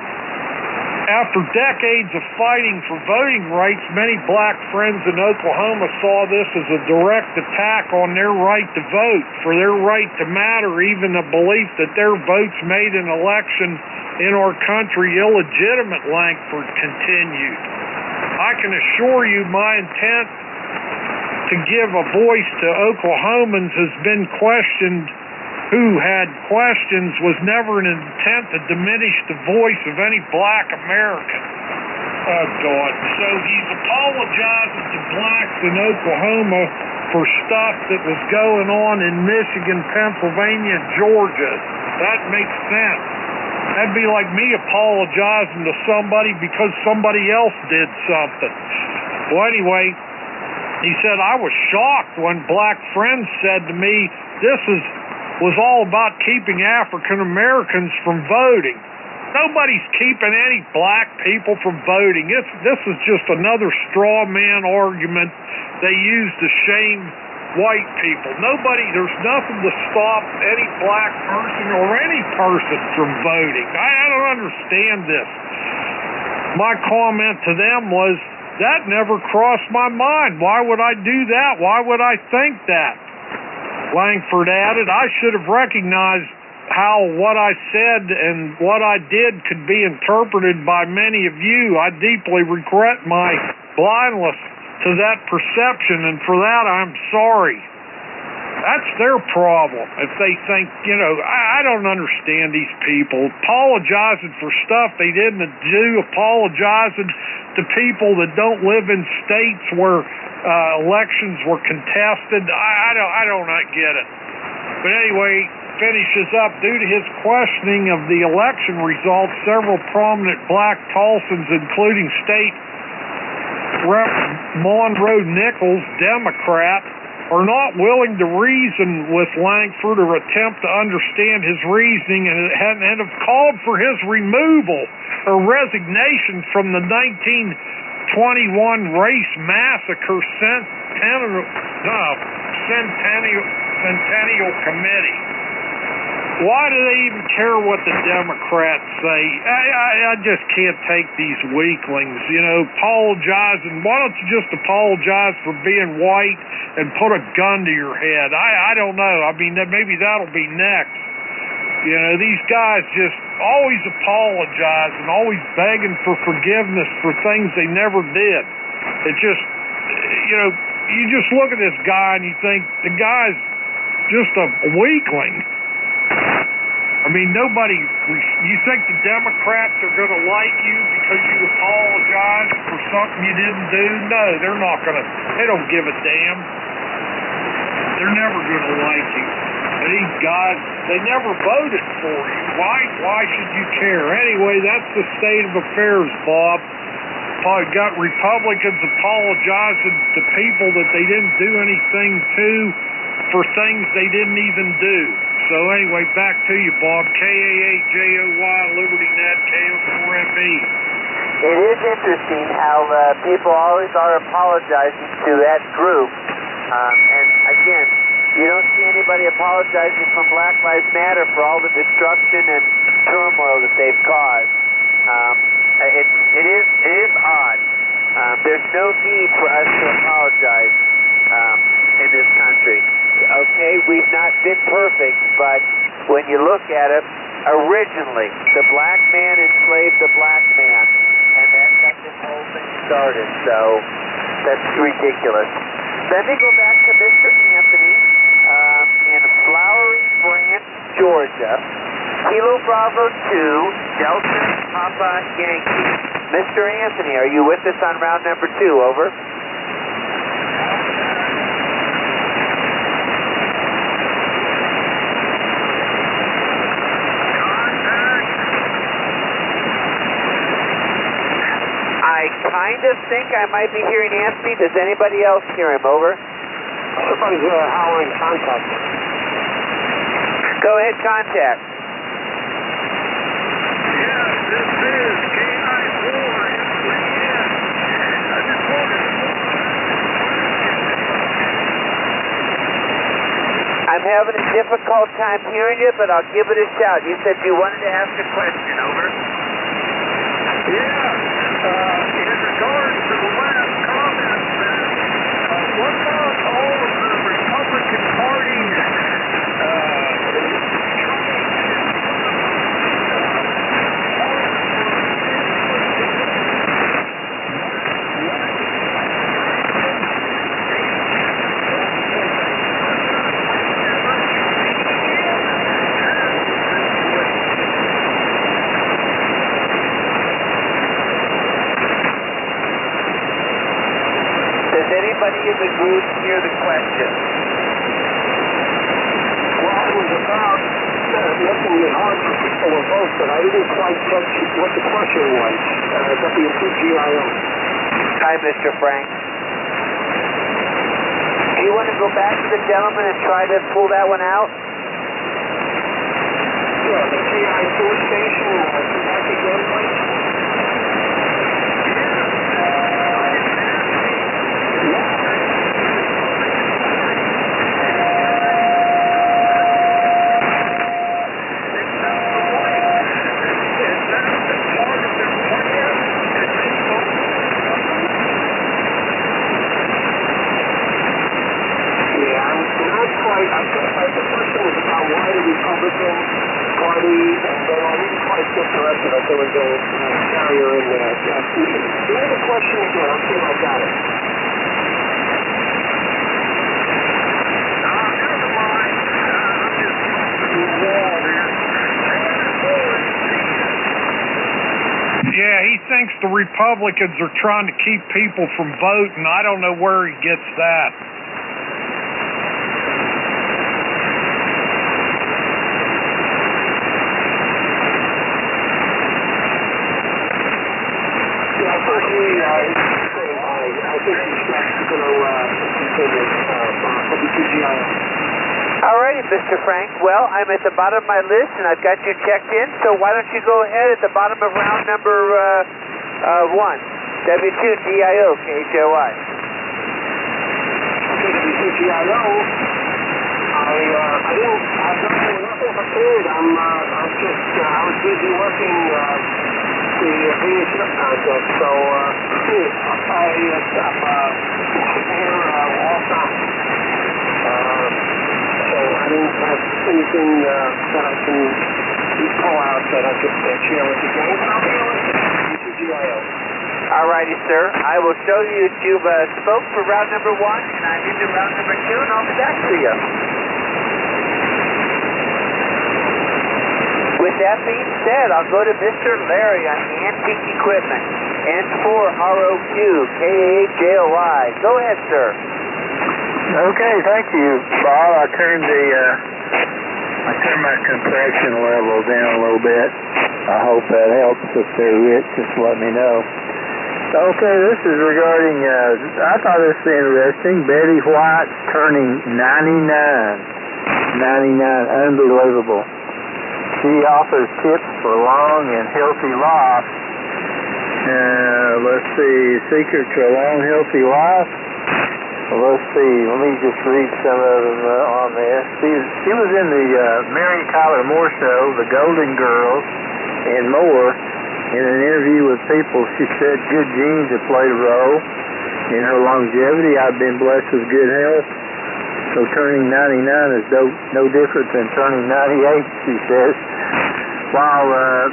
After decades of fighting for voting rights, many black friends in Oklahoma saw this as a direct attack on their right to vote, for their right to matter, even a belief that their votes made an election in our country illegitimate, Lankford continued. I can assure you my intent to give a voice to Oklahomans has been questioned. Who had questions was never an intent to diminish the voice of any black American. Oh, God. So he's apologizing to blacks in Oklahoma for stuff that was going on in Michigan, Pennsylvania, and Georgia. That makes sense. That'd be like me apologizing to somebody because somebody else did something. Well, anyway, he said, I was shocked when black friends said to me, this was all about keeping African Americans from voting. Nobody's keeping any black people from voting. This is just another straw man argument they use to shame white people. There's nothing to stop any black person or any person from voting. I don't understand this. My comment to them was, that never crossed my mind. Why would I do that? Why would I think that? Lankford added, I should have recognized how what I said and what I did could be interpreted by many of you. I deeply regret my blindness to that perception, and for that I'm sorry. That's their problem. If they think, I don't understand these people apologizing for stuff they didn't do, apologizing to people that don't live in states where elections were contested. I don't get it. But anyway, finishes up. Due to his questioning of the election results, several prominent black Tulsans, including State Rep. Monroe Nichols, Democrat, are not willing to reason with Lankford or attempt to understand his reasoning and have called for his removal or resignation from the 1921 Race Massacre Centennial Committee. Why do they even care what the Democrats say? I just can't take these weaklings, apologizing. Why don't you just apologize for being white and put a gun to your head? I don't know. I mean, maybe that'll be next. These guys just always apologize and always begging for forgiveness for things they never did. It just, you just look at this guy and you think the guy's just a weakling. I mean, you think the Democrats are going to like you because you apologize for something you didn't do? No, they're not going to. They don't give a damn. They're never going to like you. These guys, they never voted for you. Why should you care? Anyway, that's the state of affairs, Bob. Got Republicans apologizing to people that they didn't do anything to for things they didn't even do. So anyway, back to you, Bob. KAAJOY, LibertyNet, KO4FE. It is interesting how people always are apologizing to that group. And again, you don't see anybody apologizing from Black Lives Matter for all the destruction and turmoil that they've caused. It is odd. There's no need for us to apologize in this country. Okay, we've not been perfect, but when you look at it, originally, the black man enslaved the black man, and that got this whole thing started, so that's ridiculous. Let me go back to Mr. Anthony in Flowery Branch, Georgia, Kilo Bravo 2, Delta Papa Yankee. Mr. Anthony, are you with us on round number 2? Over. I kind of think I might be hearing Anthony. Does anybody else hear him? Over. Somebody's howling contact. Go ahead, contact. Yes, this is K94. I'm having a difficult time hearing you, but I'll give it a shout. You said you wanted to ask a question. Over. Yeah. In regards to the last comment, what about all of the Republican Party Anybody in the group hear the question? Well, it was about making it hard for people to vote, but I didn't quite catch what the question was. WPGIO. Hi, Mr. Frank. Do you want to go back to the gentleman and try to pull that one out? Yeah, the KI4 station. Back again, please. The question was about why the Republican Party, and then I didn't quite get the rest of it. There was a carrier in there. The other question again, I'll see if I got it. You're the Yeah, he thinks the Republicans are trying to keep people from voting. I don't know where he gets that. Alrighty, Mr. Frank. Well, I'm at the bottom of my list, and I've got you checked in, so why don't you go ahead at the bottom of round number 1, W2GIO, KHOI. WTGIO, I didn't, I've nothing prepared. I was busy working the VHF contest, so I'm here all time. So I didn't have anything that I can pull out that I could share with you guys. I'll be on WTGIO. Alrighty, sir. I will show you that you've spoke for round number 1, and I'm into round number 2, and I'll be back to you. With that being said, I'll go to Mr. Larry on the antique equipment. N4ROQ, KHOI. Go ahead, sir. Okay, thank you, Bob. I turned my compression level down a little bit. I hope that helps. If they're rich, just let me know. Okay, this is regarding, I thought this was interesting. Betty White's turning 99. 99, unbelievable. She offers tips for long and healthy life. Let's see, secret to a long, healthy life. Let's see, let me just read some of them on this. She was in the Mary Tyler Moore Show, The Golden Girls, and more. In an interview with People, she said good genes have played a role in her longevity. I've been blessed with good health, so turning 99 is no different than turning 98, she says. While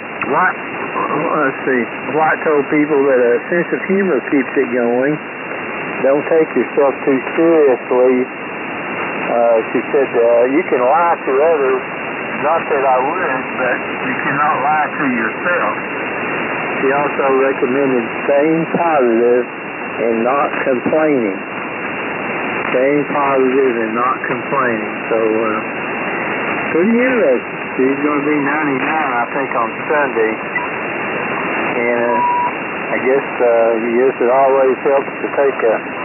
White told people that a sense of humor keeps it going. Don't take yourself too seriously. She said, you can lie to others. Not that I would, but you cannot lie to yourself. She also recommended staying positive and not complaining. Staying positive and not complaining. So, pretty interesting. She's going to be 99, I think, on Sunday. And I guess it always helps to take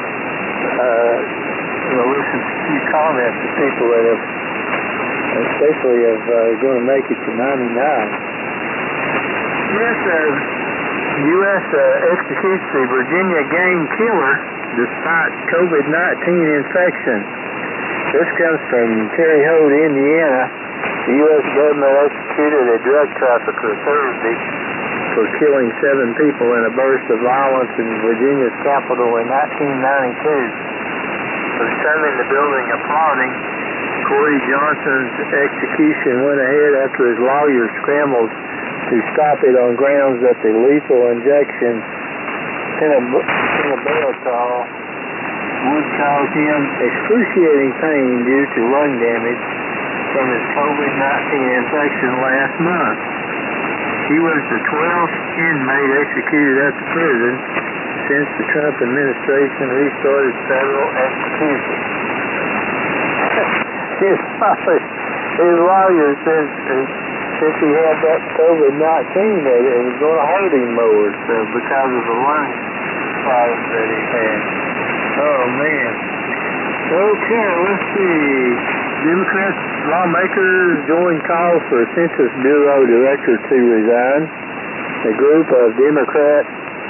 listen to a few comments of people that have, especially going to make it to 99. U.S. executes the Virginia game killer despite COVID-19 infection. This comes from Terre Haute, Indiana. The U.S. government executed a drug trafficker Thursday for killing 7 people in a burst of violence in Virginia's capital in 1992. For storming the building applauding, Corey Johnson's execution went ahead after his lawyers scrambled to stop it on grounds that the lethal injection phenobarbital would cause him excruciating pain due to lung damage from his COVID-19 infection last month. He was the 12th inmate executed at the prison since the Trump administration restarted federal executions. His lawyer says since he had that COVID-19 that it was going to hurt him more because of the lung problems that he had. Oh, man. Okay, let's see. Democrat lawmakers join call for Census Bureau Director to resign. A group of Democratic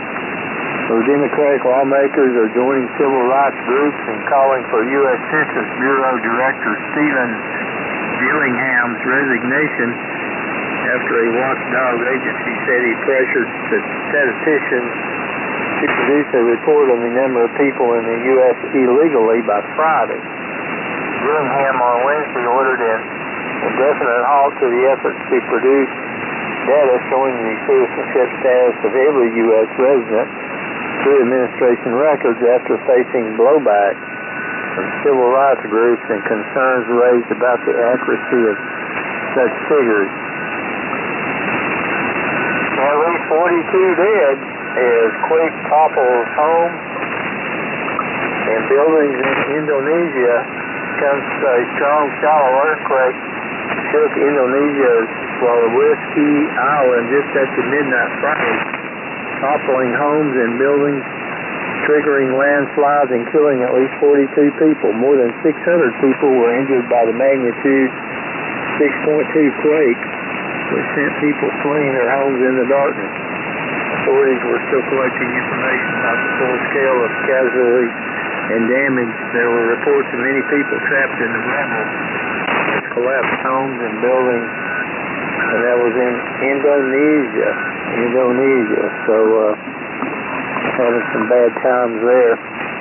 lawmakers are joining civil rights groups and calling for U.S. Census Bureau Director Stephen Gillingham's resignation after a watchdog agency said he pressured the statisticians to produce a report on the number of people in the U.S. illegally by Friday. Gillingham on Wednesday ordered an indefinite halt to the efforts to produce data showing the citizenship status of every U.S. resident through administration records after facing blowback from civil rights groups and concerns raised about the accuracy of such figures. At least 42 dead as quake topples homes and buildings in Indonesia. Comes a strong shallow earthquake shook Indonesia's Sulawesi Island just after midnight Friday, toppling homes and buildings, triggering landslides and killing at least 42 people. More than 600 people were injured by the magnitude 6.2 quake, which sent people fleeing their homes in the darkness. Authorities were still collecting information about the full scale of casualties and damage. There were reports of many people trapped in the rubble, collapsed homes and buildings, and that was in Indonesia. So, having some bad times there.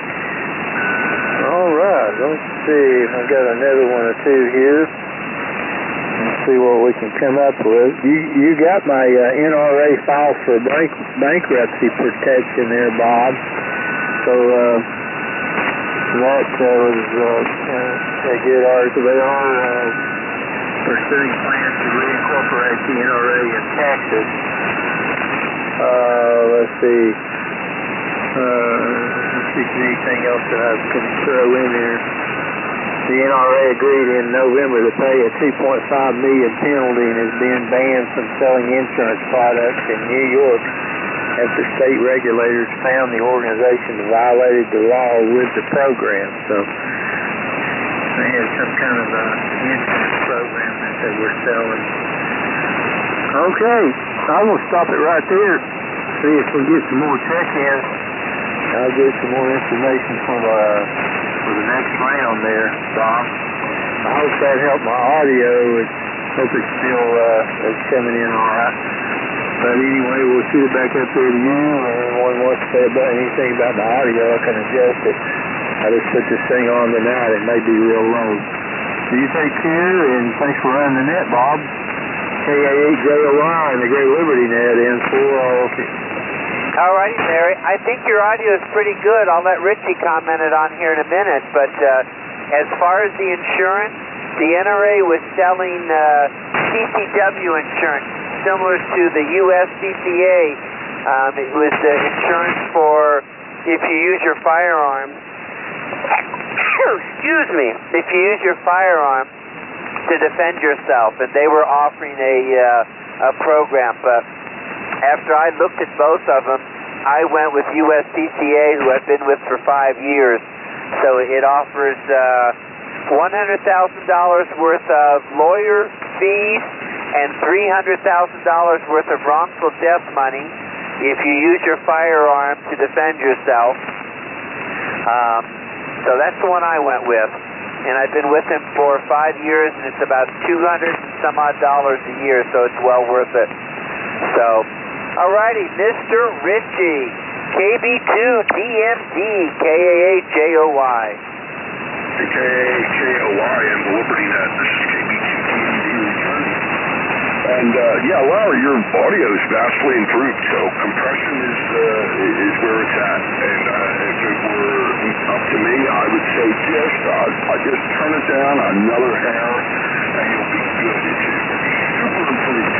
All right, let's see if I got another one or two here. Let's see what we can come up with. You got my NRA file for bankruptcy protection there, Bob. So that was a good article. They are pursuing plans to reincorporate the NRA in Texas. Let's see. Let's see if there's anything else that I can throw in there. The NRA agreed in November to pay a $2.5 million penalty and has been banned from selling insurance products in New York after state regulators found the organization violated the law with the program. So they had some kind of insurance program that they were selling. Okay, I'm going to stop it right there. See if we get some more check-ins. I'll get some more information for the next round there, Bob. I hope that helped my audio. Hope it's still it's coming in all right. But anyway, we'll shoot it back up there to you. And anyone wants to say about anything about my audio, I can adjust it. I just put this thing on tonight. It may be real low. So you take care, and thanks for running the net, Bob. KA8JOY and the Great Liberty Net in 4 All righty, Larry. I think your audio is pretty good. I'll let Richie comment it on here in a minute. But as far as the insurance, the NRA was selling CCW insurance, similar to the USCCA. It was insurance for if you use your firearm. Excuse me. If you use your firearm to defend yourself, and they were offering a program. But after I looked at both of them, I went with USCCA, who I've been with for 5 years. So it offers $100,000 worth of lawyer fees and $300,000 worth of wrongful death money if you use your firearm to defend yourself. So that's the one I went with. And I've been with him for 5 years, and it's about $200 and some odd a year, so it's well worth it. So, alrighty, Mr. Richie, KB2DMD, KA8JOY. KA8JOY and the Liberty Net. This is KB2DMD returning. And yeah, Larry, your audio is vastly improved, so compression is where it's at. And if it were up to me, I would say I just turn it down another hair, and you'll be good. It's super improved.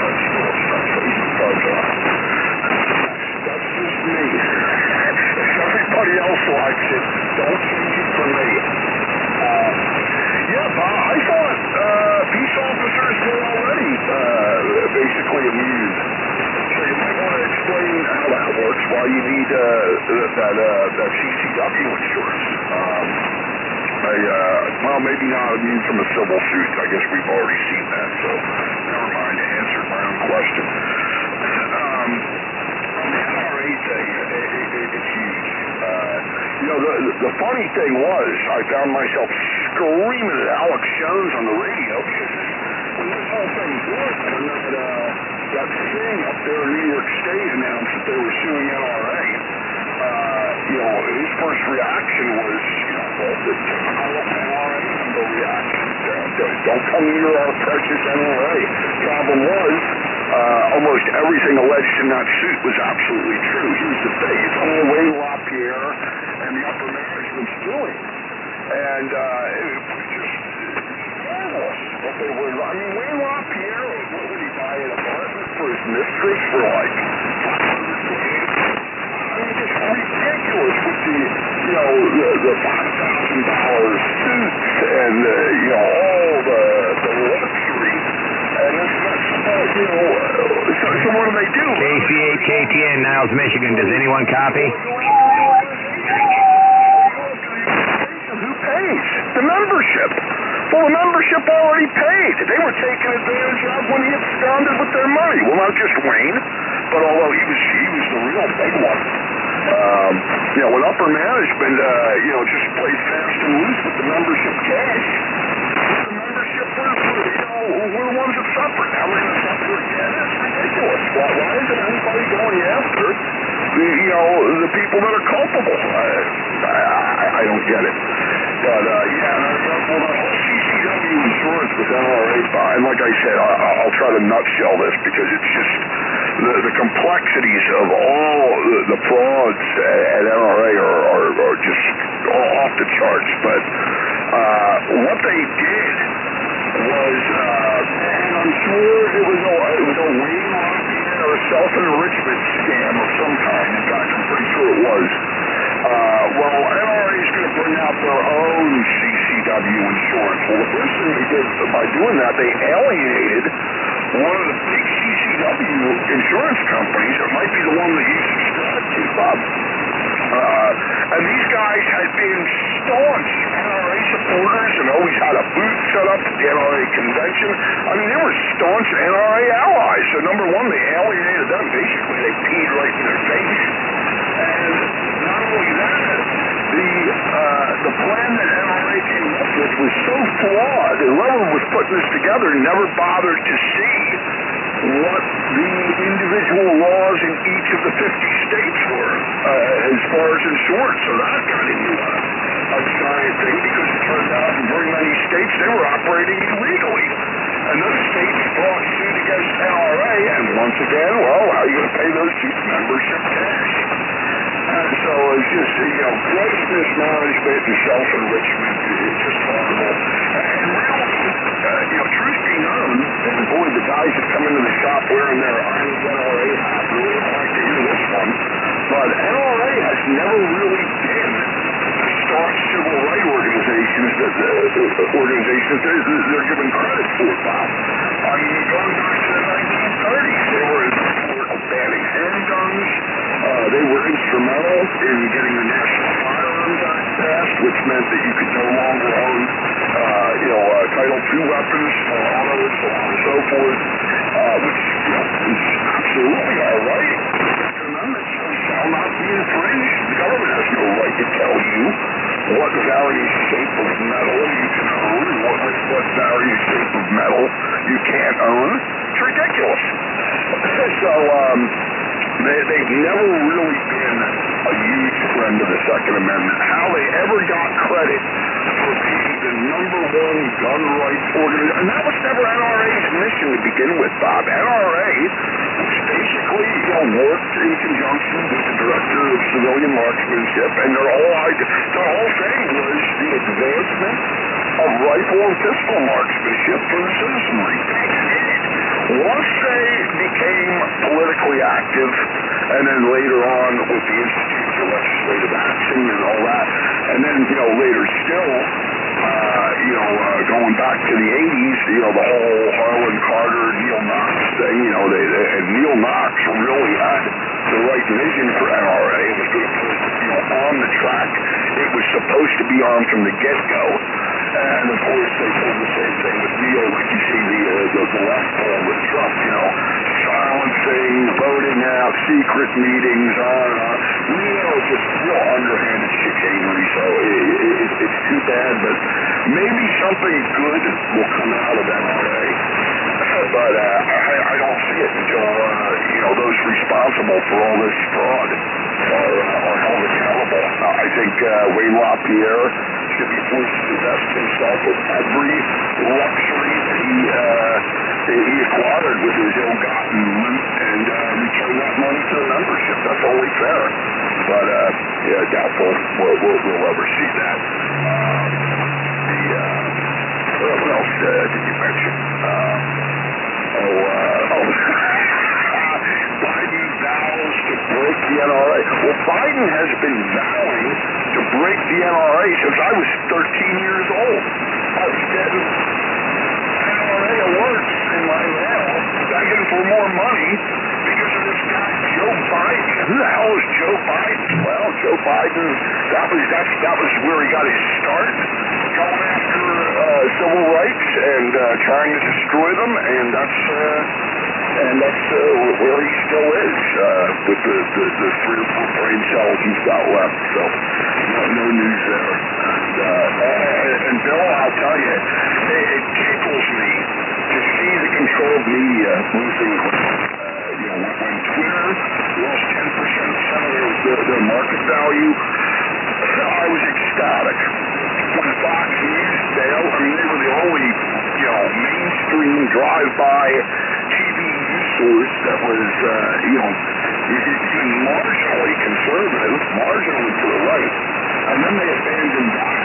That's just me. If everybody else likes it, don't change it for me. Yeah, Bob, I thought peace officers were already basically immune. So you might want to explain how that works, why you need that CCW insurance. Well, maybe not immune from a civil suit. I guess we've already seen that, so never mind. I answered my own question. On the NRA thing, it's huge. You know, the funny thing was, I found myself screaming at Alex Jones on the radio because when this whole thing broke, when that thing up there in New York State announced that they were suing NRA, you know, his first reaction was, you know, well, the typical NRA member reaction. Don't come near our precious NRA. Problem was, almost everything alleged in that suit was absolutely true. Here's the thing. It's all Wayne LaPierre and the upper management's doing. And it was just marvelous what they were. I mean, Wayne LaPierre, what would he buy an apartment for his mistress for like just ridiculous with the $5,000 suits and all the luxury, and that's so what do they do? KC8 KTN, Niles, Michigan. Does anyone copy? Who pays? The membership. Well, the membership already paid. They were taking advantage of when he absconded with their money. Well, not just Wayne, but although he was the real big one. With upper management, just played fast and loose with the membership cash. The membership we're the ones that suffered. Now we're going to suffer again. It's ridiculous. Why isn't anybody going after the people that are culpable? I don't get it. But, the whole CCW insurance with NRA, and like I said, I'll try to nutshell this because it's just the complexities of all the frauds at NRA are just all off the charts. But what they did was, and I'm sure it was a Wayne Lafayette or a self-enrichment scam of some kind. In fact, I'm pretty sure it was. NRA is going to bring out their own CCW insurance. Well, the first thing they did by doing that, they alienated one of the big CCW insurance companies. It might be the one that you subscribe to, Bob. And these guys had been staunch NRA supporters and always had a booth set up at the NRA convention. I mean, they were staunch NRA allies. So, number one, they alienated them. Basically, they peed right in their face. And not only that, the plan that NRA came up with was so flawed, and whoever was putting this together never bothered to see what the individual laws in each of the 50 states were as far as insurance. So that got into a giant thing because it turned out in very many states they were operating illegally. And those states brought suit against NRA, and once again, well, how are you going to pay those suits? Membership cash. So it's just, gross mismanagement and self-enrichment is just horrible. And really, truth be known, and boy, the guys that come into the shop wearing their Iron NRA hat really don't like to hear this one, but NRA has never really been the staunch civil rights organizations that they're given credit for, Bob. I mean, going back to the 1930s, they were in support of banning handguns. They were instrumental in getting the National Firearms Act passed, which meant that you could no longer own, Title II weapons, autos, so on and so forth, which is absolutely our right. The Amendment shall not be infringed. The government has no right to tell you what various shape of metal you can own, what various shape of metal you can't own. It's ridiculous. So, they've never really been a huge friend of the Second Amendment. How they ever got credit for being the #1 gun rights organization, and that was never NRA's mission to begin with, Bob. NRA was basically, worked in conjunction with the Director of Civilian Marksmanship, and their whole thing was the advancement of rifle and pistol marksmanship for the citizenry. Once they became politically active, and then later on with the Institute for Legislative Action and all that, and then, later still, going back to the 80s, the whole Harlan Carter, Neil Knox thing, and Neil Knox really had the right vision for NRA. It was going to put it, on the track it was supposed to be on from the get-go. And of course, they pulled the same thing with Neil, like you see the left poll with Trump, silencing, voting out, secret meetings, on and on. Just real underhanded chicanery, so it's too bad, but maybe something good will come out of NRA. But I don't see it until, those responsible for all this fraud are held accountable. I think Wayne LaPierre should be forced to divest himself of every luxury that he acquired with his ill-gotten loot and return that money to the membership. That's only fair. But, doubtful we'll ever see that. What else did you mention? the NRA. Well, Biden has been vowing to break the NRA since I was 13 years old. I was getting NRA alerts in my mail begging for more money because of this guy Joe Biden. Who the hell is Joe Biden? Well, Joe Biden, that was where he got his start, going after civil rights and trying to destroy them, and that's where he still is with the 3 or 4 brain cells he's got left. So no news there. And Bill, I'll tell you, it tickles me to see the controlled media losing ground. When Twitter lost 10% of their market value, I was ecstatic. When Fox News failed, I mean, they were the only, mainstream drive-by TV news source that was, even marginally conservative, marginally to the right, and then they abandoned that.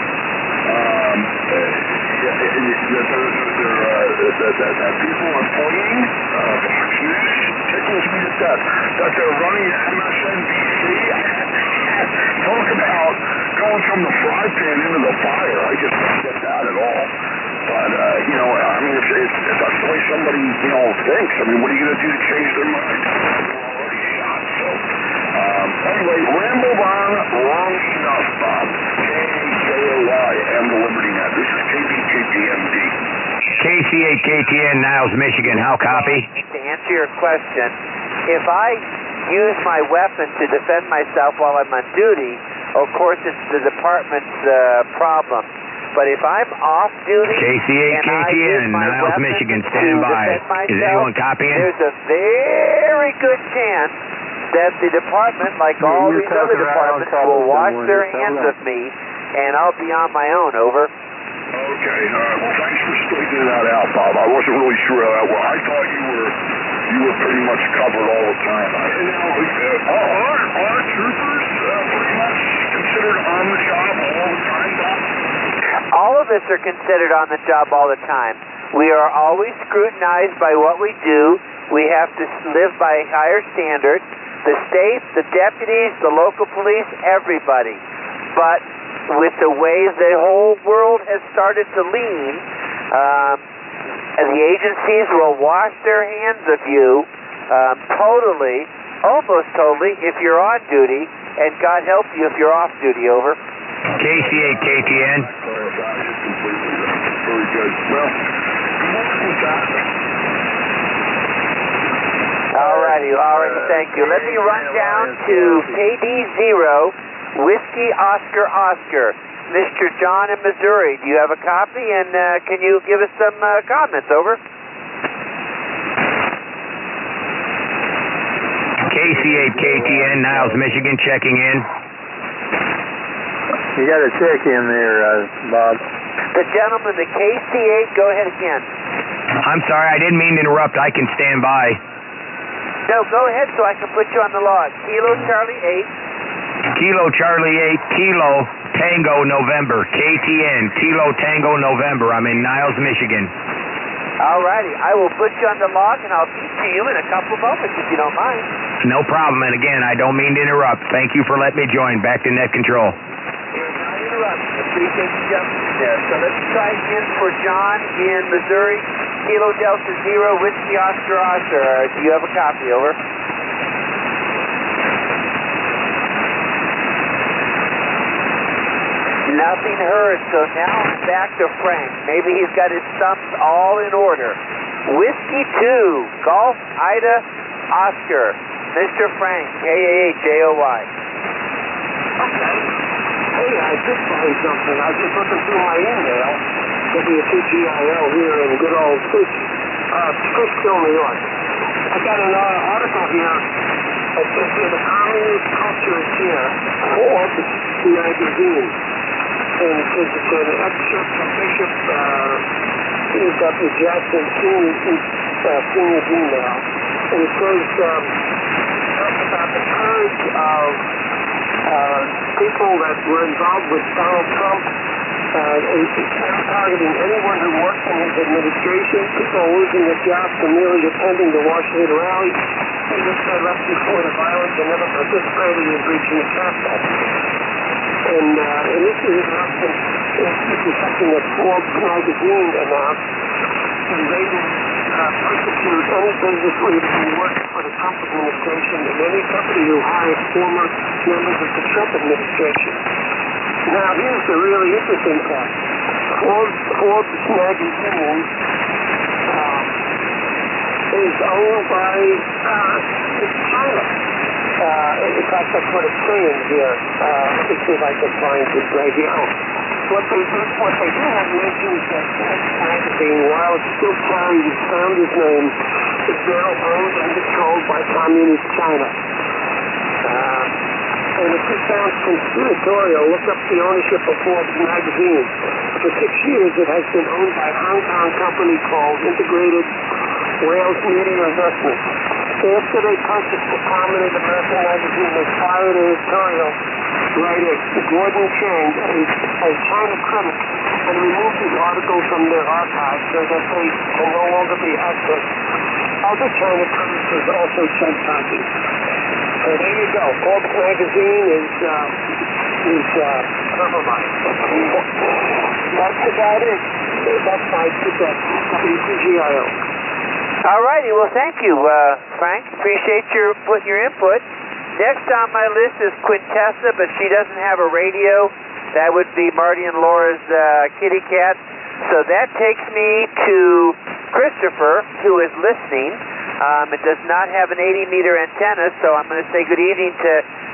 That people are playing Fox News tickles me to death. That they're running MSNBC. Talk about going from the fry pan into the fire. I just don't get that at all. But, I mean, if that's the way somebody, thinks, I mean, what are you going to do to change their mind? They're already shot, so. Anyway, rambled on long enough, Bob. KKOY and the Liberty Net. This is KBKPMD. KC8KTN, Niles, Michigan. How copy? To answer your question, if I use my weapon to defend myself while I'm on duty, of course it's the department's problem. But if I'm off duty KC8KTN, Niles, Michigan, stand by. Is anyone copying? There's a very good chance that the department, like all these other departments, will wash their hands of me, and I'll be on my own. Over. Okay. Well, thanks for straightening that out, Bob. I wasn't really sure how that was. I thought you were pretty much covered all the time. Are troopers pretty much considered on the job all the time, Bob? All of us are considered on the job all the time. We are always scrutinized by what we do. We have to live by higher standards. The state, the deputies, the local police, everybody. But with the way the whole world has started to lean, the agencies will wash their hands of you totally, almost totally, if you're on duty, and God help you if you're off duty. Over. KC8KTN. Very good. Well, good luck with that. All righty, thank you. Let me run down to KD0, Whiskey Oscar Oscar. Mr. John in Missouri, do you have a copy? And can you give us some comments? Over. KC8KTN, Niles, Michigan, checking in. You got to check in there, Bob. The gentleman, the KC8, go ahead again. I'm sorry, I didn't mean to interrupt. I can stand by. No, go ahead so I can put you on the log. Kilo Charlie 8. Kilo Charlie 8, Kilo Tango November. KTN, Kilo Tango November. I'm in Niles, Michigan. All righty. I will put you on the log, and I'll beat to you in a couple of moments if you don't mind. No problem. And again, I don't mean to interrupt. Thank you for letting me join. Back to net control. Appreciate you jumping in there. So let's try again for John in Missouri. Kilo Delta 0, Whiskey Oscar Oscar. Do you have a copy? Over. Nothing heard, so now I'm back to Frank. Maybe he's got his thumbs all in order. Whiskey 2, Golf Ida Oscar. Mr. Frank, KAHJOY. Okay. Hey, I just found something. I was just looking through my email. WCGIL here in good old Fishkill, New York. I got an article here that says here the communist culture is here. Forbes magazine. And it says it's an excerpt from Bishop E.W. Jackson Sr.'s email. And it says talks about the courage of people that were involved with Donald Trump, targeting anyone who worked in his administration, people losing their jobs for merely attending the Washington rally. He just said left before the violence and never participating in breaching the capital. And this is something that Forbes magazine announced. And they will persecute any business leader who works for the Trump administration and any company who hires former members of the Trump administration. Now, here's the really interesting part. Forbes magazine is owned by China. In fact, that's what it's saying here. Let me see if I can find it right here. What they do have mentions that Forbes magazine, while it still carries its founder's name, is now owned and controlled by Communist China. And if this sounds conspiratorial, look up the ownership of Forbes magazine. For 6 years, it has been owned by a Hong Kong company called Integrated Wales Media Investments. After they purchased the prominent American magazine, they fired editorial writer Gordon Chang, a China critic, and removed his articles from their archives so that they can no longer be accessed. Other China critics is also Chen Psaki. So there you go. Forbes magazine is compromised. That's about it. That's my ticket. WCGIO. All righty. Well, thank you, Frank. Appreciate your input. Next on my list is Quintessa, but she doesn't have a radio. That would be Marty and Laura's kitty cat. So that takes me to Christopher, who is listening. It does not have an 80-meter antenna, so I'm going to say good evening to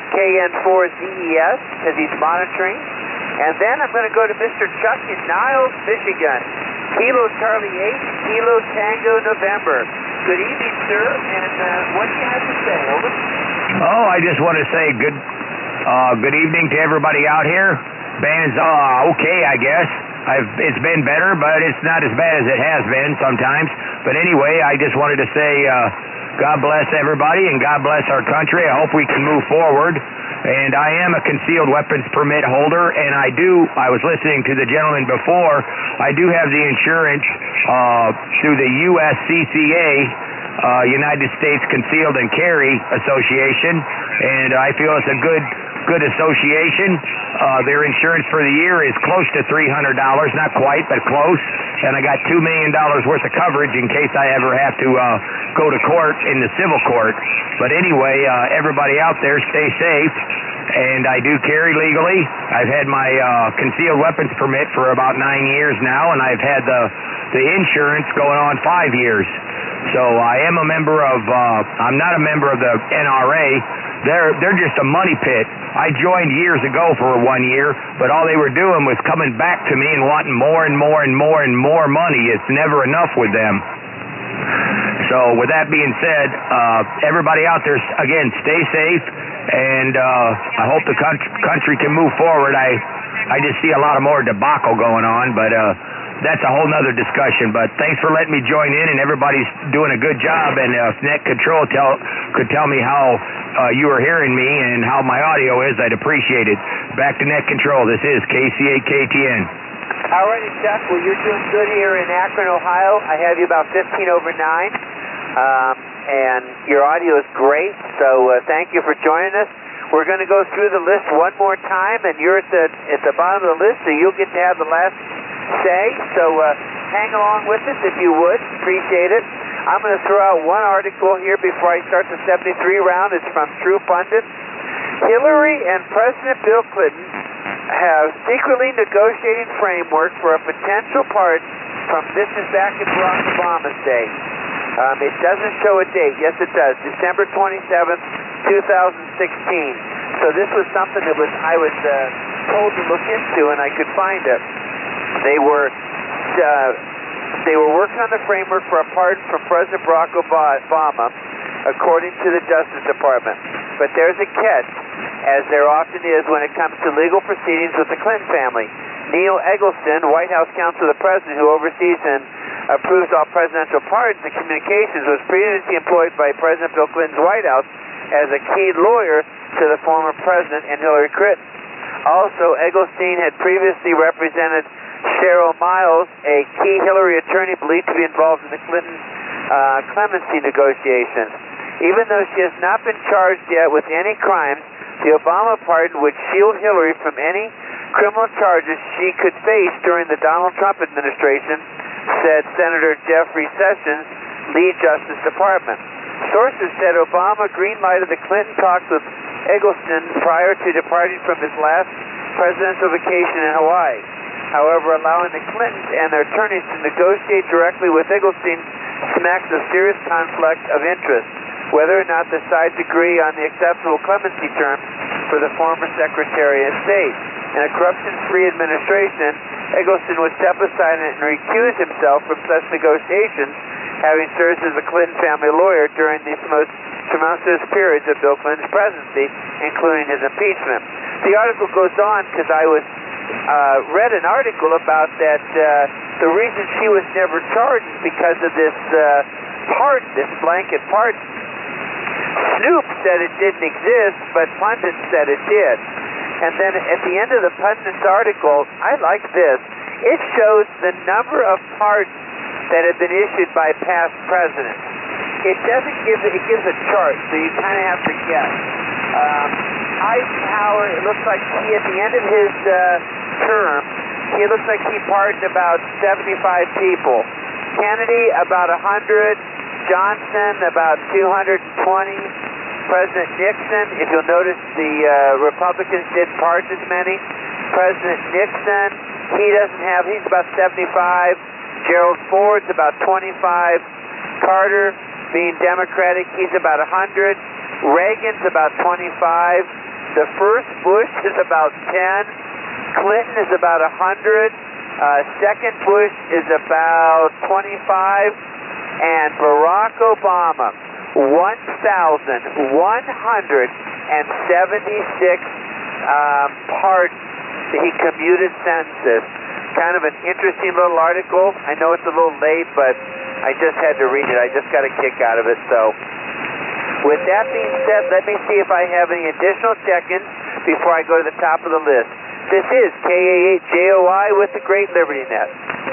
KN4ZES as he's monitoring. And then I'm going to go to Mr. Chuck in Niles, Michigan. Kilo Charlie 8, Kilo Tango November. Good evening, sir, and what do you have to say? Over. Oh, I just want to say good evening to everybody out here. Band's okay, I guess. It's been better, but it's not as bad as it has been sometimes. But anyway, I just wanted to say God bless everybody and God bless our country. I hope we can move forward. And I am a concealed weapons permit holder, and I was listening to the gentleman before, I do have the insurance through the USCCA, United States Concealed and Carry Association, and I feel it's a good association. Their insurance for the year is close to $300, not quite, but close, and I got $2 million worth of coverage in case I ever have to go to court in the civil court. But anyway, everybody out there, stay safe, and I do carry legally. I've had my concealed weapons permit for about 9 years now, and I've had the insurance going on 5 years. So I am a member of, I'm not a member of the NRA. They're just a money pit. I joined years ago for 1 year, but all they were doing was coming back to me and wanting more and more and more and more money. It's never enough with them. So with that being said, everybody out there, again, stay safe, and I hope the country can move forward. I just see a lot of more debacle going on, but that's a whole nother discussion. But thanks for letting me join in, and everybody's doing a good job. And if Net Control could tell me how you are hearing me and how my audio is, I'd appreciate it. Back to Net Control. This is KC8KTN. All righty, Chuck. Well, you're doing good here in Akron, Ohio. I have you about 15 over 9. And your audio is great, so thank you for joining us. We're going to go through the list one more time, and you're at the bottom of the list, so you'll get to have the last say. So hang along with us if you would. Appreciate it. I'm going to throw out one article here before I start the 73 round. It's from True Pundit. Hillary and President Bill Clinton have secretly negotiating framework for a potential pardon from this is back in Barack Obama's day. It doesn't show a date. Yes, it does. December 27th, 2016. So this was something that I was told to look into, and I could find it. They were working on the framework for a pardon from President Barack Obama, according to the Justice Department. But there's a catch, as there often is when it comes to legal proceedings with the Clinton family. Neil Eggleston, White House counsel to the president, who oversees and approves all presidential pardons and communications, was previously employed by President Bill Clinton's White House as a key lawyer to the former president and Hillary Clinton. Also, Eggleston had previously represented Cheryl Miles, a key Hillary attorney believed to be involved in the Clinton clemency negotiations. Even though she has not been charged yet with any crimes, the Obama pardon would shield Hillary from any criminal charges she could face during the Donald Trump administration, said Senator Jeffrey Sessions, lead Justice Department. Sources said Obama green-lighted the Clinton talks with Eggleston prior to departing from his last presidential vacation in Hawaii. However, allowing the Clintons and their attorneys to negotiate directly with Eggleston smacks of serious conflict of interest, whether or not the sides agree on the acceptable clemency terms for the former Secretary of State. In a corruption-free administration, Eggleston would step aside and recuse himself from such negotiations, having served as a Clinton family lawyer during these most tumultuous periods of Bill Clinton's presidency, including his impeachment. The article goes on because I read an article about that the reason she was never charged is because of this pardon, this blanket pardon. Snoop said it didn't exist, but pundits said it did. And then at the end of the pundit's article, I like this. It shows the number of pardons that have been issued by past presidents. It doesn't give it gives a chart, so you kind of have to guess. Eisenhower, it looks like he, at the end of his term, it looks like he pardoned about 75 people. Kennedy, about 100. Johnson, about 220. President Nixon, if you'll notice, the Republicans didn't pardon as many. President Nixon, he's about 75. Gerald Ford's about 25. Carter, being Democratic, he's about 100. Reagan's about 25. The first Bush is about 10. Clinton is about 100. Second Bush is about 25. And Barack Obama, 1,176 pardons. He commuted sentences. Kind of an interesting little article. I know it's a little late, but I just had to read it. I just got a kick out of it. So, with that being said, let me see if I have any additional check-ins before I go to the top of the list. This is KA8JOI with the Great Liberty Net.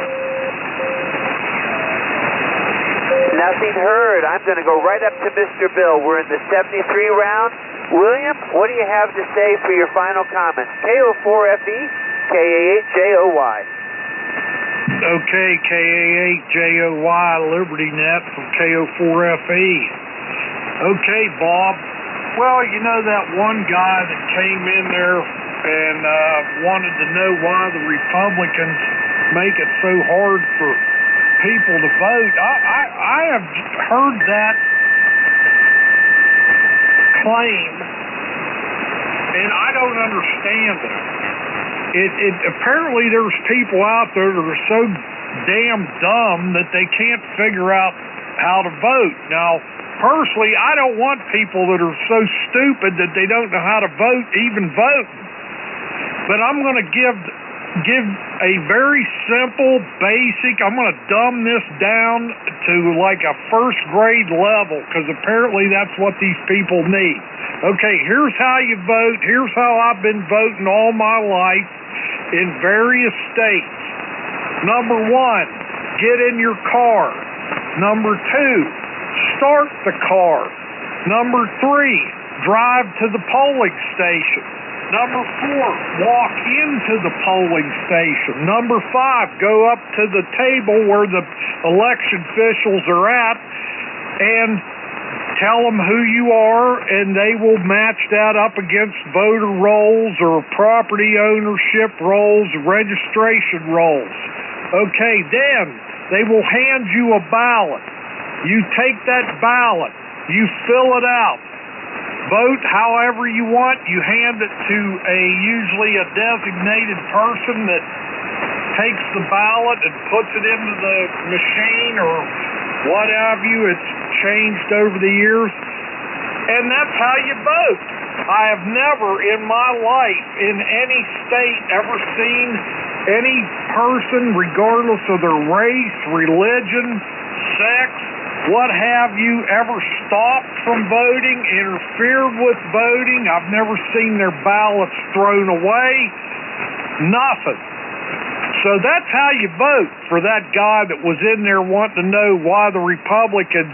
Nothing heard. I'm going to go right up to Mr. Bill. We're in the 73 round. William, what do you have to say for your final comments? KO4FE, KA8JOY. Okay, KA8JOY, Liberty Net from KO4FE. Okay, Bob. Well, you know that one guy that came in there and wanted to know why the Republicans make it so hard for people to vote. I have heard that claim, and I don't understand it. It apparently there's people out there that are so damn dumb that they can't figure out how to vote. Now, personally, I don't want people that are so stupid that they don't know how to vote even vote. But I'm going to give a very simple, basic, I'm going to dumb this down to like a first grade level, because apparently that's what these people need. Okay, here's how you vote. Here's how I've been voting all my life in various states. Number 1, get in your car. Number 2, start the car. Number 3, drive to the polling station. Number 4, walk into the polling station. Number 5, go up to the table where the election officials are at and tell them who you are, and they will match that up against voter rolls or property ownership rolls, registration rolls. Okay, then they will hand you a ballot. You take that ballot, you fill it out. Vote however you want. You hand it to usually a designated person that takes the ballot and puts it into the machine or what have you. It's changed over the years. And that's how you vote. I have never in my life in any state ever seen any person, regardless of their race, religion, sex, what have you, ever stopped from voting, interfered with voting. I've never seen their ballots thrown away. Nothing. So that's how you vote for that guy that was in there wanting to know why the Republicans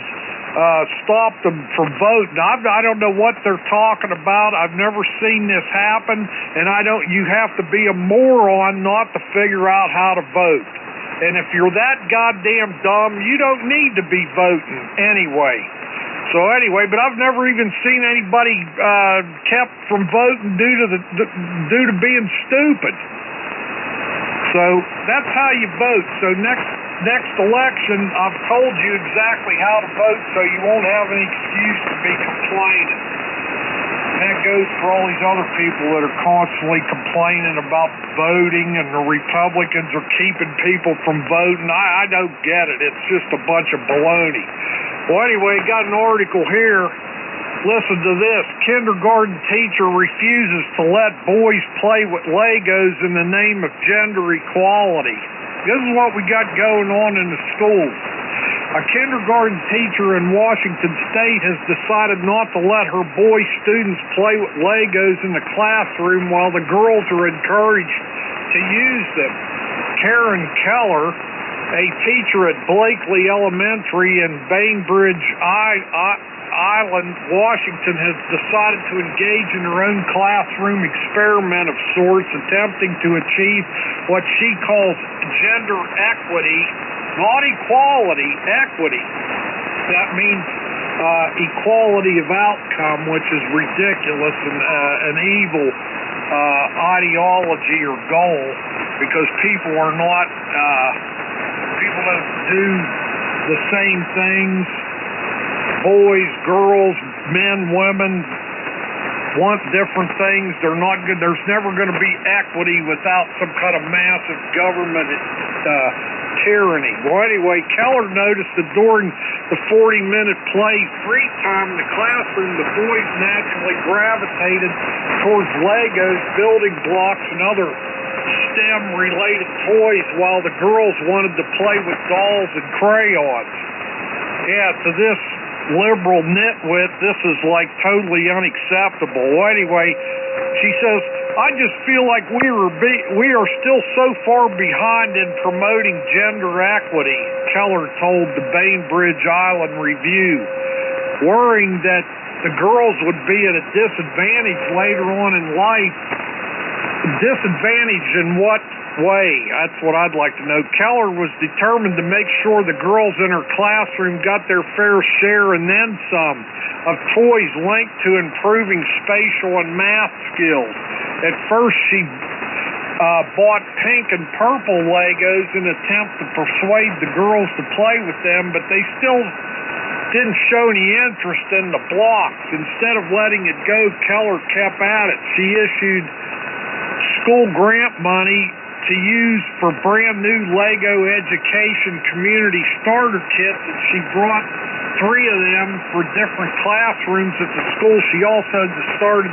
stopped them from voting. I don't know what they're talking about. I've never seen this happen, and you have to be a moron not to figure out how to vote. And if you're that goddamn dumb, you don't need to be voting anyway. So anyway, but I've never even seen anybody kept from voting due to being stupid. So that's how you vote. So next election, I've told you exactly how to vote, so you won't have any excuse to be complaining. And that goes for all these other people that are constantly complaining about voting and the Republicans are keeping people from voting. I don't get it. It's just a bunch of baloney. Well, anyway, got an article here. Listen to this. Kindergarten teacher refuses to let boys play with Legos in the name of gender equality. This is what we got going on in the schools. A kindergarten teacher in Washington State has decided not to let her boy students play with Legos in the classroom while the girls are encouraged to use them. Karen Keller, a teacher at Blakely Elementary in Bainbridge Island, Washington, has decided to engage in her own classroom experiment of sorts, attempting to achieve what she calls gender equity. Not equality, equity. That means equality of outcome, which is ridiculous and an evil ideology or goal, because people don't do the same things. Boys, girls, men, women want different things. They're not good. There's never going to be equity without some kind of massive government tyranny. Well, anyway, Keller noticed that during the 40-minute play free time in the classroom, the boys naturally gravitated towards Legos, building blocks, and other STEM-related toys, while the girls wanted to play with dolls and crayons. Yeah, to this liberal nitwit, this is like totally unacceptable. Well, anyway, she says, I just feel like we are still so far behind in promoting gender equity, Keller told the Bainbridge Island Review, worrying that the girls would be at a disadvantage later on in life. Disadvantage in what way? That's what I'd like to know. Keller was determined to make sure the girls in her classroom got their fair share and then some of toys linked to improving spatial and math skills. At first, she bought pink and purple Legos in an attempt to persuade the girls to play with them, but they still didn't show any interest in the blocks. Instead of letting it go, Keller kept at it. She issued school grant money to use for brand new Lego education community starter kits, and she brought 3 of them for different classrooms at the school. She also decided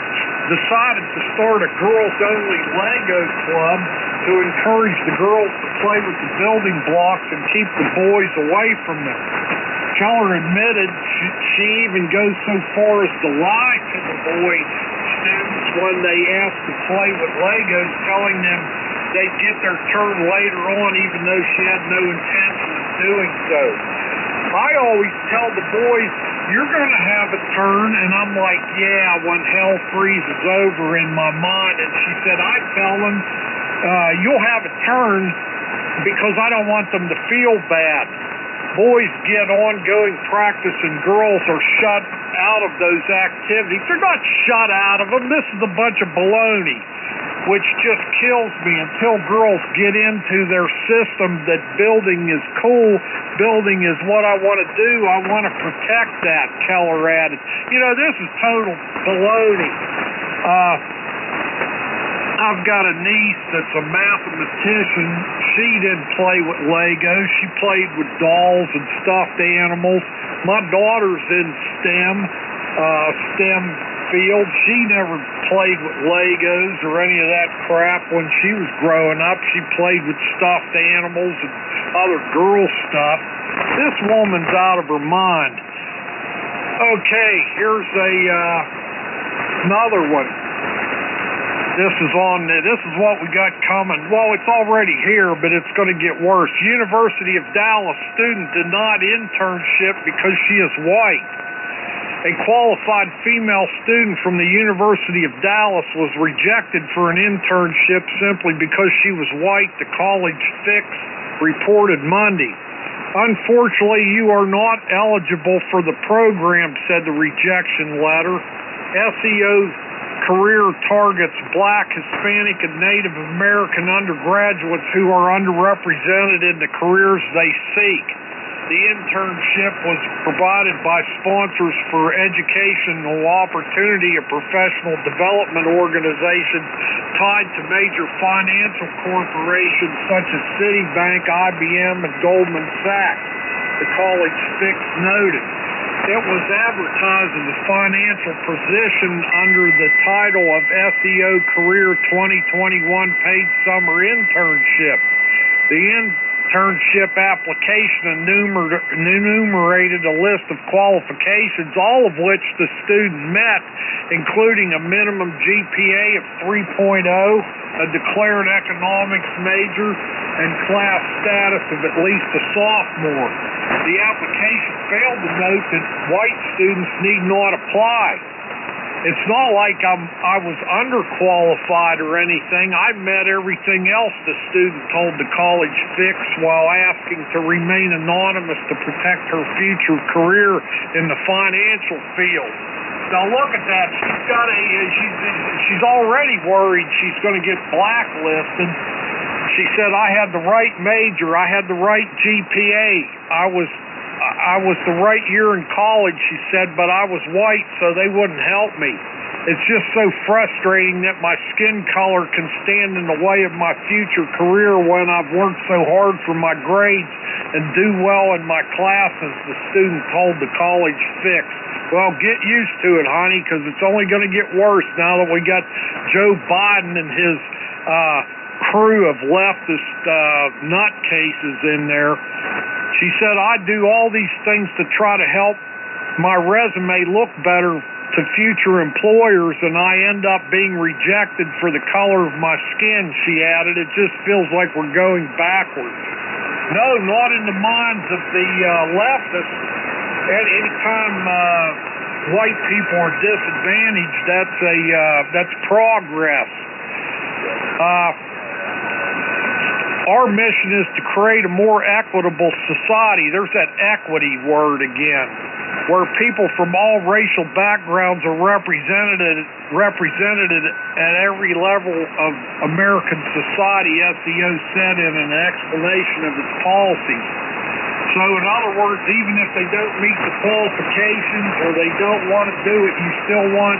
to start a girls-only Lego club to encourage the girls to play with the building blocks and keep the boys away from them. Keller admitted she even goes so far as to lie to the boys students when they asked to play with Legos, telling them they'd get their turn later on, even though she had no intention of doing so. I always tell the boys, you're going to have a turn, and I'm like, yeah, when hell freezes over in my mind. And she said, I tell them, you'll have a turn because I don't want them to feel bad. Boys get ongoing practice and girls are shut out of those activities. They're not shut out of them. This is a bunch of baloney, which just kills me until girls get into their system that building is cool, building is what I want to do. I want to protect that, Keller added. You know, this is total baloney. I've got a niece that's a mathematician. She didn't play with Legos. She played with dolls and stuffed animals. My daughter's in STEM field. She never played with Legos or any of that crap when she was growing up. She played with stuffed animals and other girl stuff. This woman's out of her mind. Okay, here's another one. This is what we got coming. Well, it's already here, but it's going to get worse. University of Dallas student denied internship because she is white. A qualified female student from the University of Dallas was rejected for an internship simply because she was white, the College Fix reported Monday. Unfortunately, you are not eligible for the program, said the rejection letter. SEO's career targets Black, Hispanic, and Native American undergraduates who are underrepresented in the careers they seek. The internship was provided by Sponsors for Educational Opportunity, a professional development organization tied to major financial corporations such as Citibank, IBM, and Goldman Sachs, the College Fix noted. It was advertised as a financial position under the title of SEO Career 2021 Paid Summer Internship. The internship application enumerated a list of qualifications, all of which the student met, including a minimum GPA of 3.0, a declared economics major, and class status of at least a sophomore. The application failed to note that white students need not apply. It's not like I was underqualified or anything. I met everything else, the student told the College Fix while asking to remain anonymous to protect her future career in the financial field. Now look at that. She's already worried she's going to get blacklisted. She said, I had the right major, I had the right GPA, I was the right year in college, she said, but I was white, so they wouldn't help me. It's just so frustrating that my skin color can stand in the way of my future career when I've worked so hard for my grades and do well in my classes, the student told the College Fix. Well, get used to it, honey, because it's only going to get worse now that we got Joe Biden and his crew of leftist nutcases in there. She said, I do all these things to try to help my resume look better to future employers, and I end up being rejected for the color of my skin, she added. It just feels like we're going backwards. No, not in the minds of the leftists. Anytime white people are disadvantaged, that's progress. Our mission is to create a more equitable society. There's that equity word again, where people from all racial backgrounds are represented at every level of American society, SEO said in an explanation of its policies. So in other words, even if they don't meet the qualifications or they don't want to do it, you still want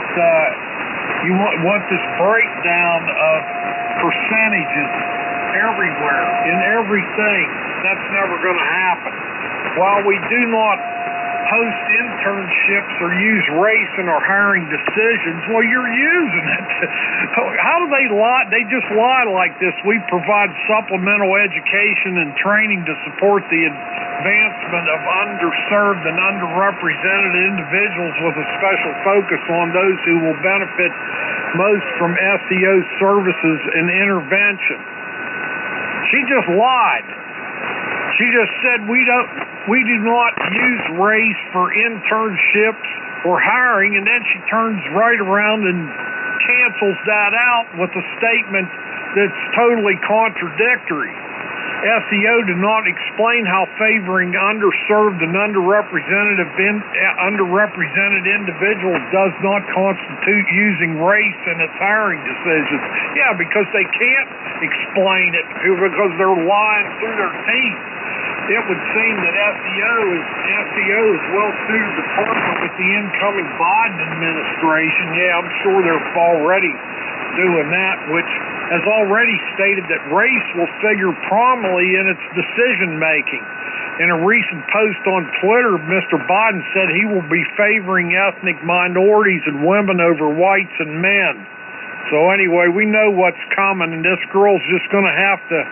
this breakdown of percentages everywhere, in everything. That's never going to happen. While we do not host internships or use race in our hiring decisions, well, you're using it. How do they lie? They just lie like this. We provide supplemental education and training to support the advancement of underserved and underrepresented individuals with a special focus on those who will benefit most from SEO services and intervention. She just lied. She just said we do not use race for internships or hiring, and then she turns right around and cancels that out with a statement that's totally contradictory. SEO did not explain how favoring underserved and underrepresented individuals does not constitute using race in its hiring decisions. Yeah, because they can't explain it because they're lying through their teeth. It would seem that SEO is well suited to partner with the incoming Biden administration. Yeah, I'm sure they're already doing that, which has already stated that race will figure prominently in its decision-making. In a recent post on Twitter, Mr. Biden said he will be favoring ethnic minorities and women over whites and men. So anyway, we know what's coming, and this girl's just going to have to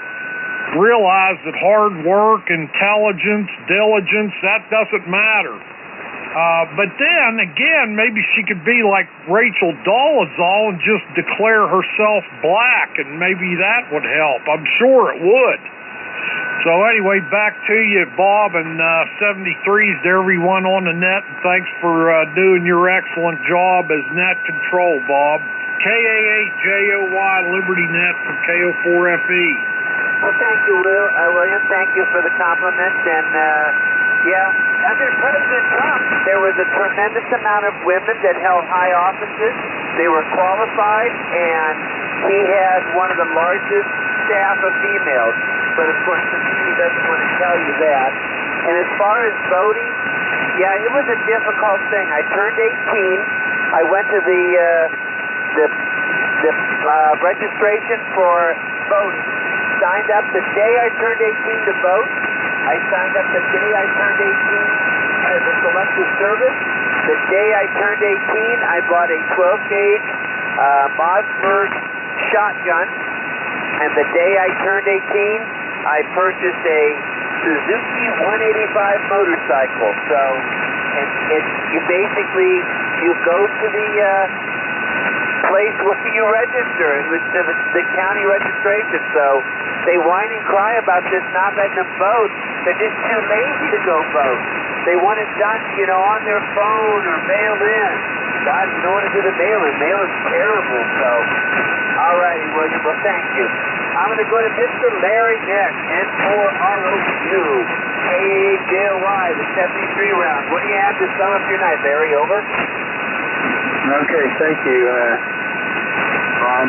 realize that hard work, intelligence, diligence, that doesn't matter. But then, again, maybe she could be like Rachel Dolezal and just declare herself black, and maybe that would help. I'm sure it would. So anyway, back to you, Bob, and 73s to everyone on the net, and thanks for doing your excellent job as net control, Bob. KAHJOY Liberty Net from KO4FE. Well, thank you, William. Thank you for the compliment. And, under President Trump, there was a tremendous amount of women that held high offices. They were qualified, and he had one of the largest staff of females. But, of course, the media doesn't want to tell you that. And as far as voting, it was a difficult thing. I turned 18. I went to the registration for voting. Signed up the day I turned 18 to vote. I signed up the day I turned 18 as a selective service. The day I turned 18, I bought a 12-gauge Mossberg shotgun. And the day I turned 18, I purchased a Suzuki 185 motorcycle. So, you basically, you go to the place where you register. It was the county registration. So they whine and cry about this not letting them vote. They're just too lazy to go vote. They want it done, on their phone or mail in. God, you don't want to do the mail-in. Mail-in's terrible. So, all righty, William. Well, thank you. I'm going to go to Mr. Larry next. N4ROQ. KAJOY, the 73 round. What do you have to sum up your night, Larry? Over. Okay, thank you, Bob.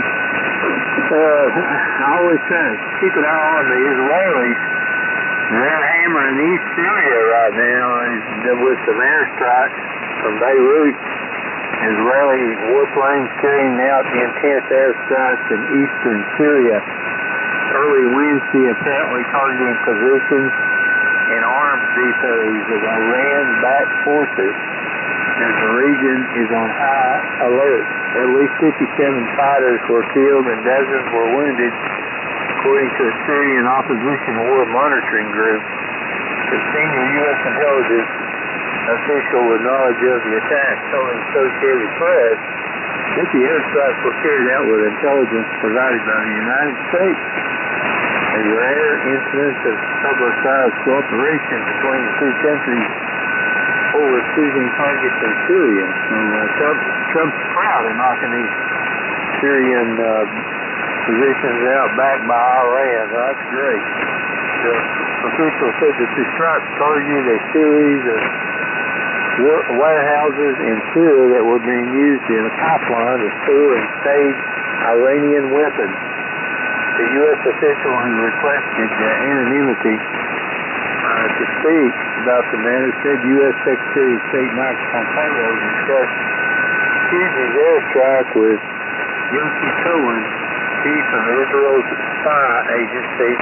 I always try to keep an eye on the Israelis. They're hammering East Syria right now with some airstrikes from Beirut. Israeli warplanes carrying out intense airstrikes in eastern Syria early Wednesday, apparently targeting positions and arms depots of Iran-backed forces. As the region is on high alert. At least 57 fighters were killed and dozens were wounded, according to a Syrian opposition war monitoring group. The senior U.S. intelligence official with knowledge of the attack told the Associated Press that the airstrikes were carried out with intelligence provided by the United States. A rare incident of publicized cooperation between the two countries over choosing targets in Syria. Trump's proud of knocking these Syrian positions out backed by Iran. That's great. The official said that the strikes targeted a series of warehouses in Syria that were being used in a pipeline to store and stage Iranian weapons. The U.S. official who requested anonymity to speak about the matter said U.S. Secretary of State Mike Pompeo discussed Tuesday's airstrike with Yossi Cohen, chief of Israel's spy agency,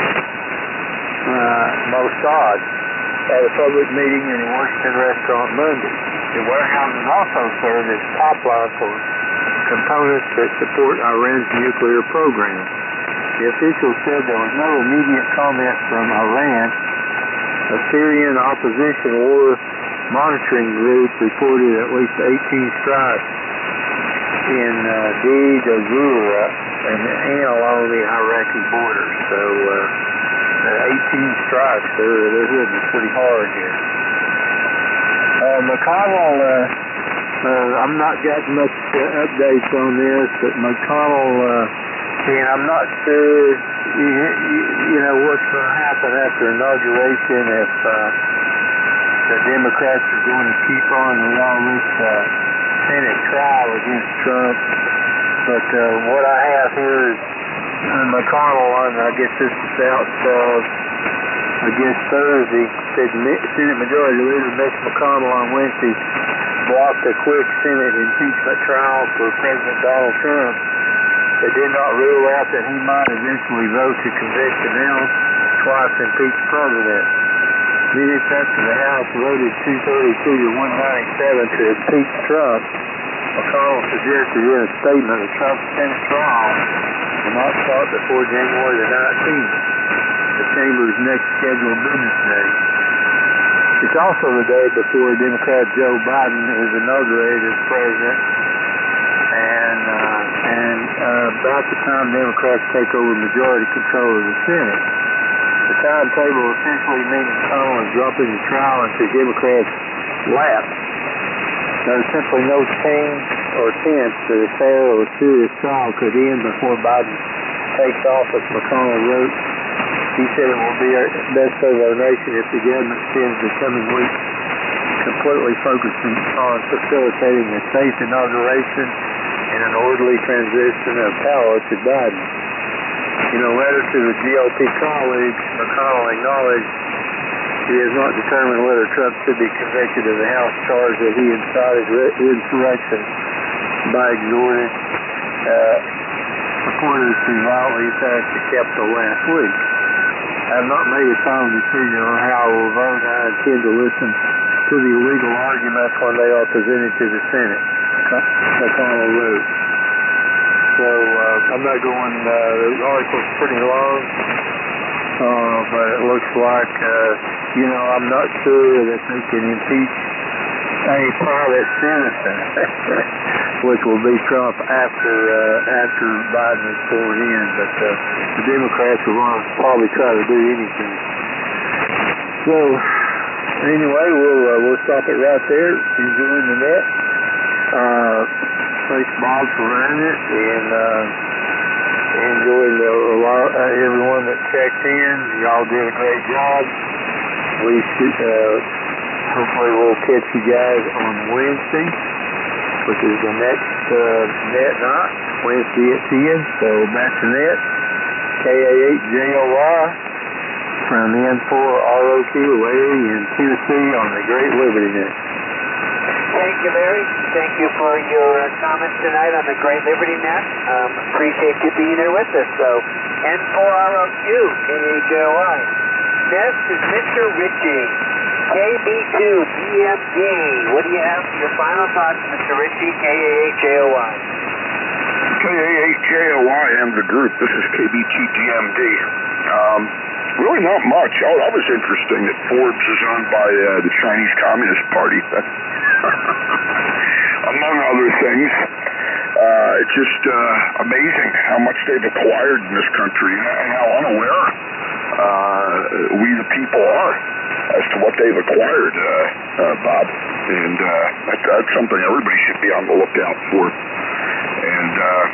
Mossad, at a public meeting in a Washington restaurant Monday. The warehouses also serve as pipeline for components that support Iran's nuclear program. The official said there was no immediate comment from Iran. A Syrian opposition war monitoring group reported at least 18 strikes in Deir and along the Iraqi border. So 18 strikes, they're hitting pretty hard here. McConnell, I'm not getting much updates on this, but McConnell, I'm not sure, what's going to happen after inauguration if the Democrats are going to keep on with all this Senate trial against Trump. But what I have here is McConnell on, I guess this is out, Thursday, said Senate Majority Leader Mitch McConnell on Wednesday blocked a quick Senate impeachment trial for President Donald Trump. They did not rule out that he might eventually vote to convict the now twice impeached president. Minutes after the House voted 232 to 197 to impeach Trump, McConnell suggested in a statement that Trump's Senate trial will not start before January the 19th, the Chamber's next scheduled business day. It's also the day before Democrat Joe Biden is inaugurated as president, and about the time Democrats take over majority control of the Senate. The timetable essentially means McConnell is dropping the trial into Democrats' lap. There's simply no chance or chance that a fair or serious trial could end before Biden takes office, McConnell wrote. He said it will be best for our nation if the government spends the coming weeks completely focusing on facilitating a safe inauguration and an orderly transition of power to Biden. In a letter to the GOP colleagues, McConnell acknowledged he has not determined whether Trump should be convicted of the House charge that he incited insurrection by exhorting supporters to violently attack the Capitol last week. I have not made a final decision on how I will vote. I intend to listen to the legal arguments when they are presented to the Senate, McConnell wrote. So I'm not going, the article's pretty long, but it looks like, I'm not sure that they can impeach a private citizen, which will be Trump after Biden is sworn in. But the Democrats will probably try to do anything. So anyway, we'll stop it right there. Enjoying the net. Thanks, Bob, for running it, and enjoying everyone that checked in. Y'all did a great job. We should. Hopefully we'll catch you guys on Wednesday, which is the next net night, Wednesday at 10. So back to net, KA8JOY from N4ROQ, Larry in Tennessee on the Great Liberty Net. Thank you, Larry. Thank you for your comments tonight on the Great Liberty Net. Appreciate you being there with us. So N4ROQ, KA8JOY. Next is Mr. Ritchie. KB2GMD. What do you have for your final thoughts, Mr. Ritchie, KA8JOY? KA8JOY and the group. This is KB2GMD. Really not much. Oh, that was interesting that Forbes is owned by the Chinese Communist Party. Among other things. It's just amazing how much they've acquired in this country and how unaware we the people are as to what they've acquired, Bob. And that's something everybody should be on the lookout for. And,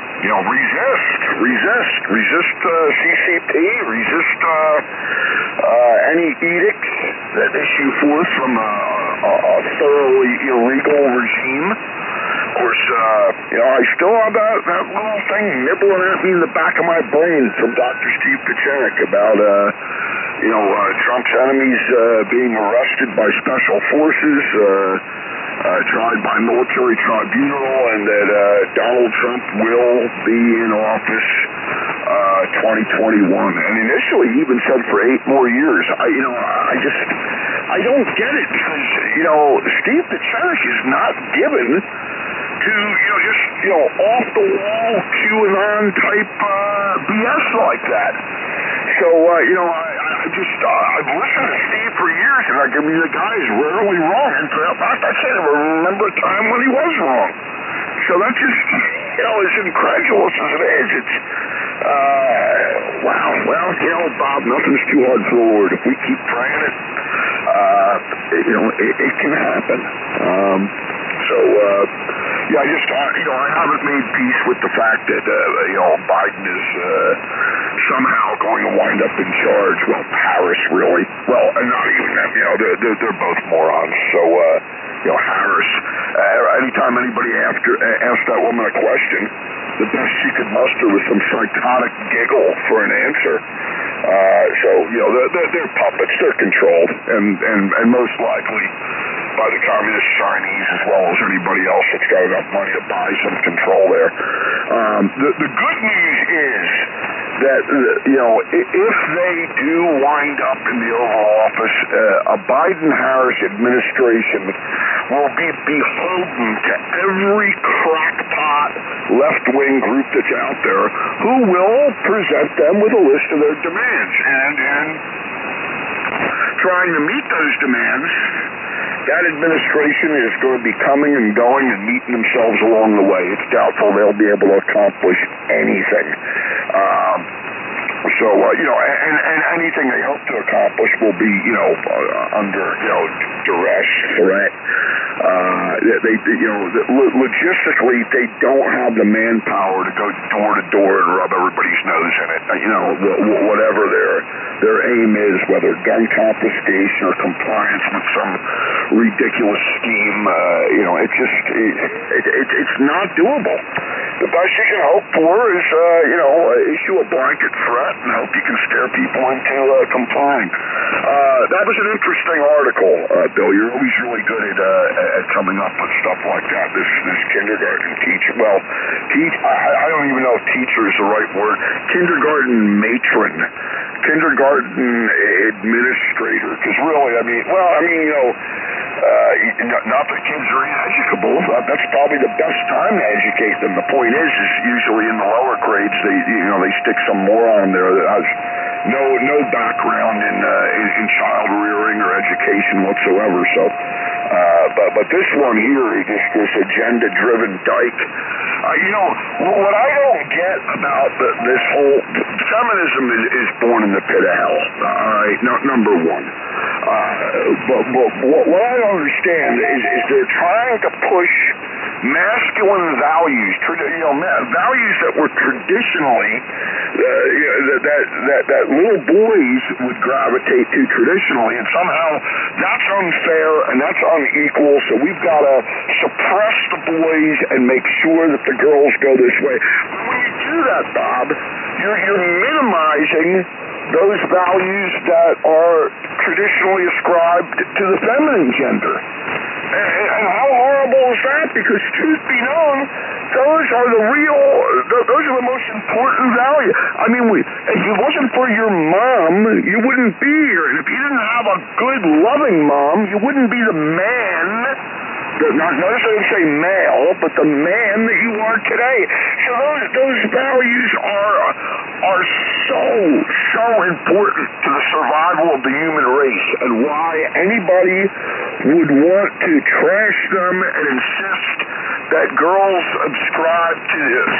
resist CCP, resist any edicts that issue forth from a thoroughly illegal regime. Of course, I still have that little thing nibbling at me in the back of my brain from Dr. Steve Pieczenik about, Trump's enemies being arrested by special forces, tried by military tribunal, and that Donald Trump will be in office 2021. And initially he even said for 8 more years. I don't get it because, Steve Pieczenik is not given to, off the wall QAnon type BS like that. So, I've listened to Steve for years, and the guy is rarely wrong. In fact, I can't even remember a time when he was wrong. So that's just, as incredulous as it is, it's, wow. Well, Bob, nothing's too hard for the Lord. If we keep praying it, it can happen. I haven't made peace with the fact that, Biden is somehow going to wind up in charge. Well, Harris, really. Well, not even them, they're both morons. So, Harris, anytime anybody asked that woman a question, the best she could muster was some psychotic giggle for an answer. They're puppets. They're controlled, and most likely by the communist Chinese as well as anybody else that's got enough money to buy some control there. The good news is that, if they do wind up in the Oval Office, a Biden-Harris administration will be beholden to every crackpot left-wing group that's out there who will present them with a list of their demands. And trying to meet those demands, that administration is going to be coming and going and meeting themselves along the way. It's doubtful they'll be able to accomplish anything. So, and anything they hope to accomplish will be, under, duress, threat. Logistically, they don't have the manpower to go door to door and rub everybody's nose in it. Whatever their aim is, whether gun confiscation or compliance with some ridiculous scheme, it's not doable. The best you can hope for is, issue a blanket threat and hope you can scare people into complying. That was an interesting article, Bill. You're always really good at coming up with stuff like that. This kindergarten teacher. Well, I don't even know if teacher is the right word. Kindergarten matron. Kindergarten administrator. Because really, not that kids are ineducable. That's probably the best time to educate them. The point is usually in the lower grades they stick some moron there that has no background in child rearing or education whatsoever. So, but this one here, this agenda-driven dyke. What I don't get about this whole feminism is born in the pit of hell. All right, number one. But what I don't understand is they're trying to push masculine values, values that were traditionally that little boys would gravitate to traditionally, and somehow that's unfair and that's unequal. So we've got to suppress the boys and make sure that the girls go this way. But when you do that, Bob, you're minimizing those values that are traditionally ascribed to the feminine gender. And how horrible is that? Because truth be known, those are the most important values. I mean, if it wasn't for your mom, you wouldn't be here. And if you didn't have a good, loving mom, you wouldn't be the man, not necessarily say male, but the man that you are today. So those values are so important to the survival of the human race, and why anybody would want to trash them and insist that girls subscribe to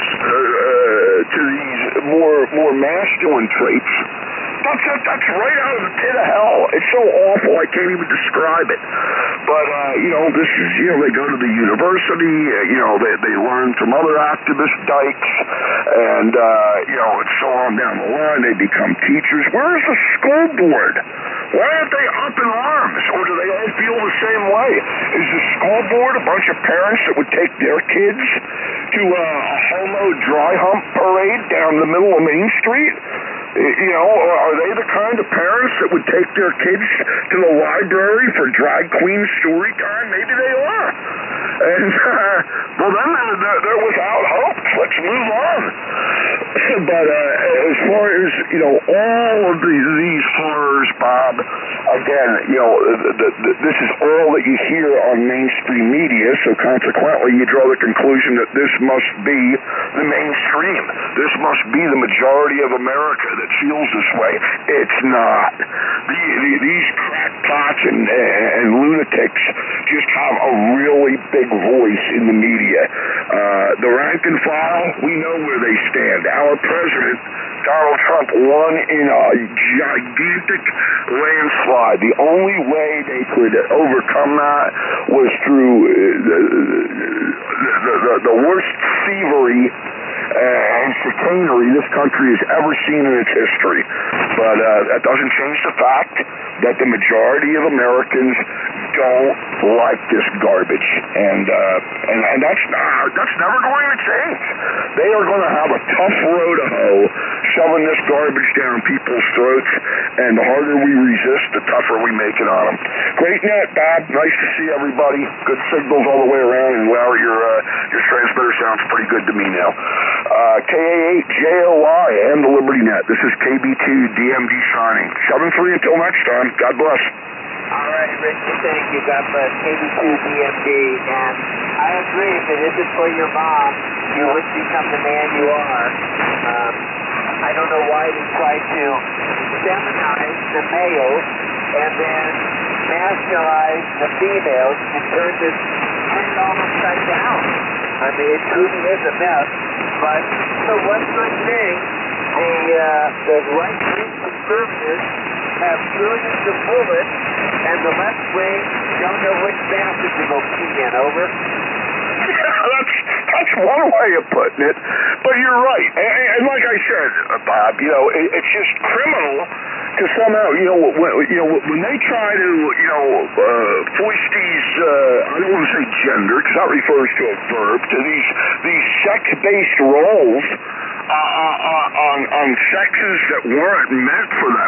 these more masculine traits. That's right out of the pit of hell. It's so awful I can't even describe it. But this is they go to the university. They learn from other activist dykes, and it's so on down the line. They become teachers. Where's the school board? Why aren't they up in arms? Or do they all feel the same way? Is the school board a bunch of parents that would take their kids to a homo dry hump parade down the middle of Main Street? Are they the kind of parents that would take their kids to the library for drag queen story time? Maybe they are. And, well, then they're without hope. Let's move on. But as far as, all of these horrors, Bob, again, this is all that you hear on mainstream media, so consequently you draw the conclusion that this must be the mainstream. This must be the majority of America that feels this way. It's not. These crackpots and lunatics just have a really big voice in the media. The rank and file, we know where they stand. Our president, Donald Trump, won in a gigantic landslide. The only way they could overcome that was through the worst thievery and chicanery this country has ever seen in its history. But that doesn't change the fact that the majority of Americans don't like this garbage, and that's never going to change. They are going to have a tough row to hoe shoving this garbage down people's throats, and the harder we resist, the tougher we make it on them. Great net, Bob. Nice to see everybody. Good signals all the way around, and wow, your transmitter sounds pretty good to me now. KA8JOY and the Liberty Net. This is KB2 DMD signing. 7-3 until next time. God bless. All right, Richard, thank you. God bless. KB2 DMD. And I agree, if it isn't for your mom, you wouldn't become the man you are. I don't know why they try to feminize the males and then masculinize the females and turn it all upside down. I mean, it truly is a mess. But so one good thing, the right-wing conservatives have trillions of bullets, and the left wing don't know which bastard to go pee in. Over. That's one way of putting it, but you're right. And like I said, Bob, it's just criminal to somehow, when they try to, foist these, I don't want to say gender, because that refers to a verb, to these sex-based roles on sexes that weren't meant for them.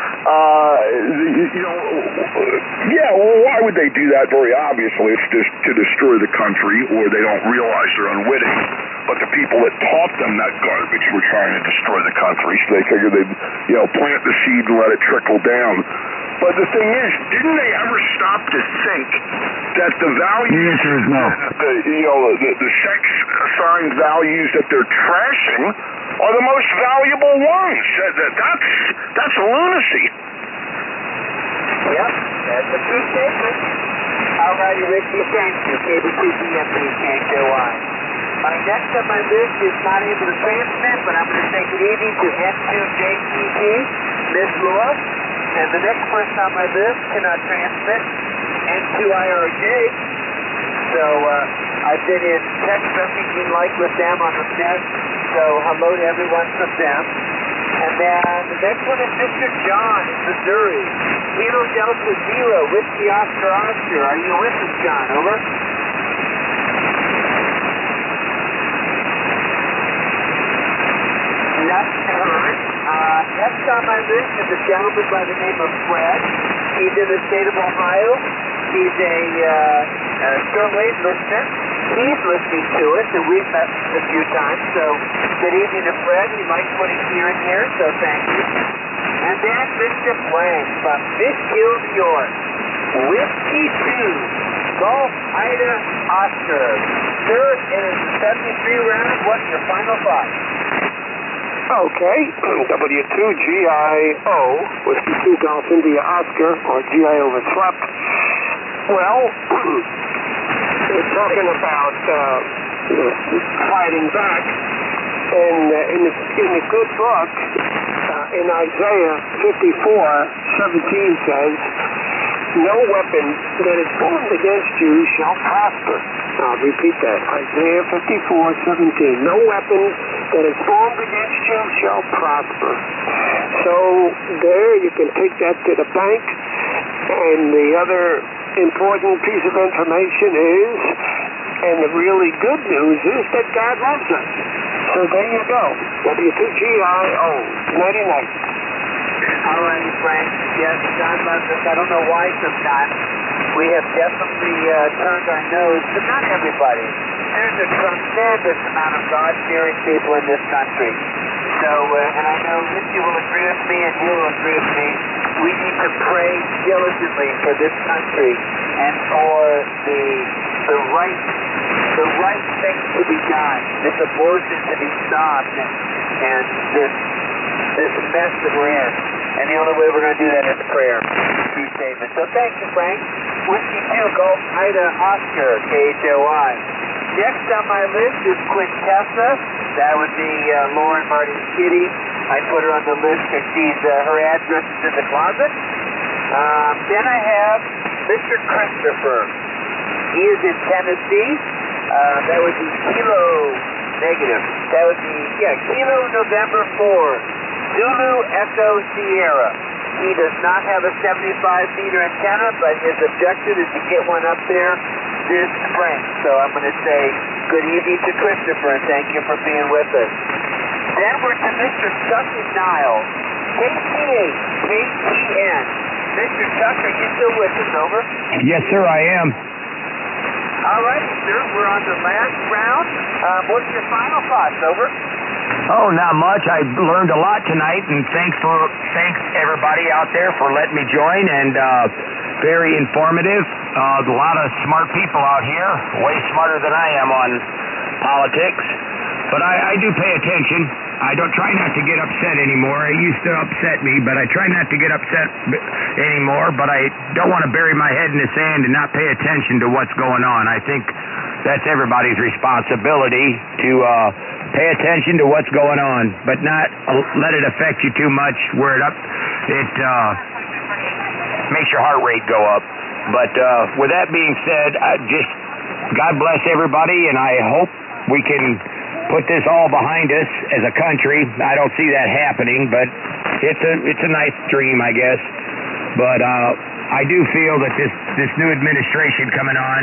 Why would they do that? Very obviously, it's just to destroy the country, or they don't realize they're unwitting. But the people that taught them that garbage were trying to destroy the country, so they figured they'd, plant the seed and let it trickle down. But the thing is, didn't they ever stop to think that the values, the answer is no. The sex-assigned values that they're trashing are the most valuable ones? That's lunacy. Yep, that's a true statement. All righty, Ricky, thank you. KBCPMP, KHOI. Next on my list is not able to transmit, but I'm going to take it easy to N2JTT, Miss Laura. And the next person on my list cannot transmit, N2IRJ. So I've been in text messaging like with them on the net, so hello to everyone from them. And then the next one is Mr. John in Missouri. Kilo Delta Zero, Whiskey Oscar Oscar. Are you with us, John? Over. Next on my list is a gentleman by the name of Fred. He's in the state of Ohio. He's a shortwave listener. He's listening to us, and we've met a few times. So good evening to Fred. He likes what he's hearing here, so thank you. And then Mr. Blank from Fishkill, New York. Whiskey 2, Golf Ida Oscar. Sir, it is the 73 round. What's your final thought? Okay, W2GIO, Whiskey 2 Golf India Oscar, or GI overslept. Well, we're talking about fighting back, and in the good book, in Isaiah 54:17 says, no weapon that is formed against you shall prosper. I'll repeat that. Isaiah 54:17. No weapon that is formed against you shall prosper. So there you can take that to the bank. And the other important piece of information is, and the really good news is that God loves us. So there you go. W2GIO. Nighty night. All righty, Frank. Yes, God loves us. I don't know why sometimes we have definitely turned our nose, but not everybody. There's a tremendous amount of God-fearing people in this country. So, and I know Richie will agree with me, and you will agree with me. We need to pray diligently for this country and for the right thing to be done, this abortion to be stopped, and this mess that we're in. And the only way we're going to do that is prayer. True statement. So thank you, Frank. Whiskey 2, Golf Ida Oscar, KHOI. Next on my list is Quintessa. That would be Lauren Martin's kitty. I put her on the list because her address is in the closet. Then I have Mr. Christopher. He is in Tennessee. That would be Kilo Negative. That would be, Kilo November 4. Zulu Echo Sierra. He does not have a 75-meter antenna, but his objective is to get one up there this spring. So I'm going to say good evening to Christopher, and thank you for being with us. Then we're to Mr. Chucky Niles, KT8, KTN. Mr. Chuck, are you still with us? Over. Yes, sir, I am. All right, sir. We're on the last round. What's your final thoughts? Over. Oh, not much. I learned a lot tonight, and thanks everybody out there for letting me join, and very informative. A lot of smart people out here, way smarter than I am on politics, but I do pay attention. I don't try not to get upset anymore. It used to upset me, but I try not to get upset anymore. But I don't want to bury my head in the sand and not pay attention to what's going on. I think that's everybody's responsibility to pay attention to what's going on, but not let it affect you too much where it makes your heart rate go up. But with that being said, God bless everybody, and I hope we can put this all behind us as a country. I don't see that happening, but it's a nice dream, I guess. But I do feel that this new administration coming on,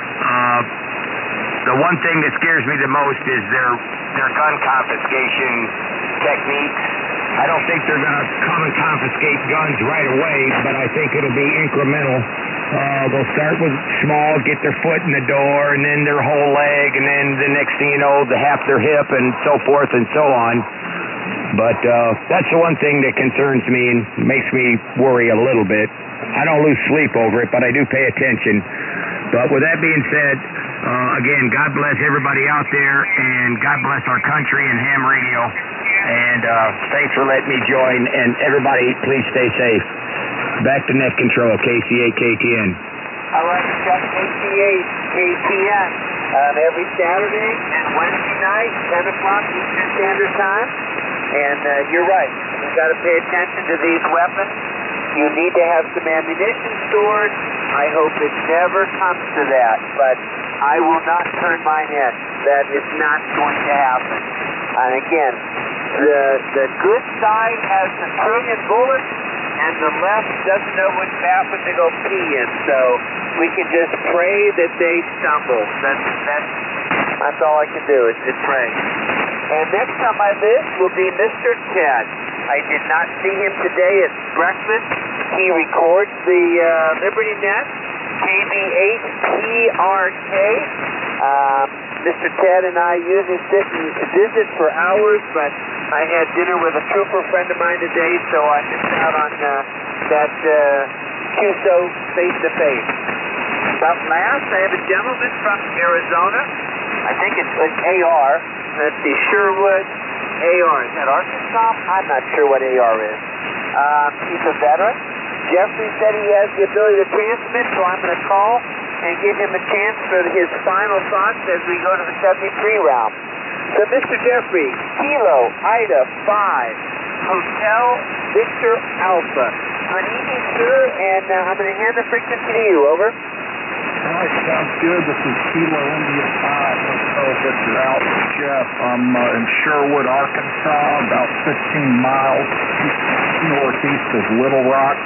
the one thing that scares me the most is their gun confiscation techniques. I don't think they're going to come and confiscate guns right away, but I think it'll be incremental. They'll start with small, get their foot in the door, and then their whole leg, and then the next thing you know, half their hip, and so forth and so on. But that's the one thing that concerns me and makes me worry a little bit. I don't lose sleep over it, but I do pay attention. But with that being said, again, God bless everybody out there, and God bless our country and ham radio. And thanks for letting me join, and everybody, please stay safe. Back to net control, KCA KTN. All right, Chuck, KCA KTN every Saturday and Wednesday night, 10 o'clock Eastern Standard Time. And you're right, you've got to pay attention to these weapons. You need to have some ammunition stored. I hope it never comes to that, but I will not turn mine in. That is not going to happen. And again, the good side has the trillion bullets, and the left doesn't know which bathroom to go pee in, so we can just pray that they stumble. That's all I can do is just pray. And next on my list will be Mr. Ted. I did not see him today at breakfast. He records the Liberty Net, KB8PRK. Mr. Ted and I usually sit and visit for hours, but I had dinner with a trooper friend of mine today, so I missed out on that QSO face-to-face. Up last, I have a gentleman from Arizona. I think it's AR. Let's see, Sherwood AR. Is that Arkansas? I'm not sure what AR is. He's a veteran. Jeffrey said he has the ability to transmit, so I'm going to call and give him a chance for his final thoughts as we go to the 73 round. So, Mr. Jeffrey, Kilo Ida 5, Hotel Victor Alpha. Good evening, sir, and I'm going to hand the frequency to you. Over. All right, sounds good. This is Kilo India 5, Hotel Victor Alpha. Jeff, I'm in Sherwood, Arkansas, about 15 miles northeast of Little Rock.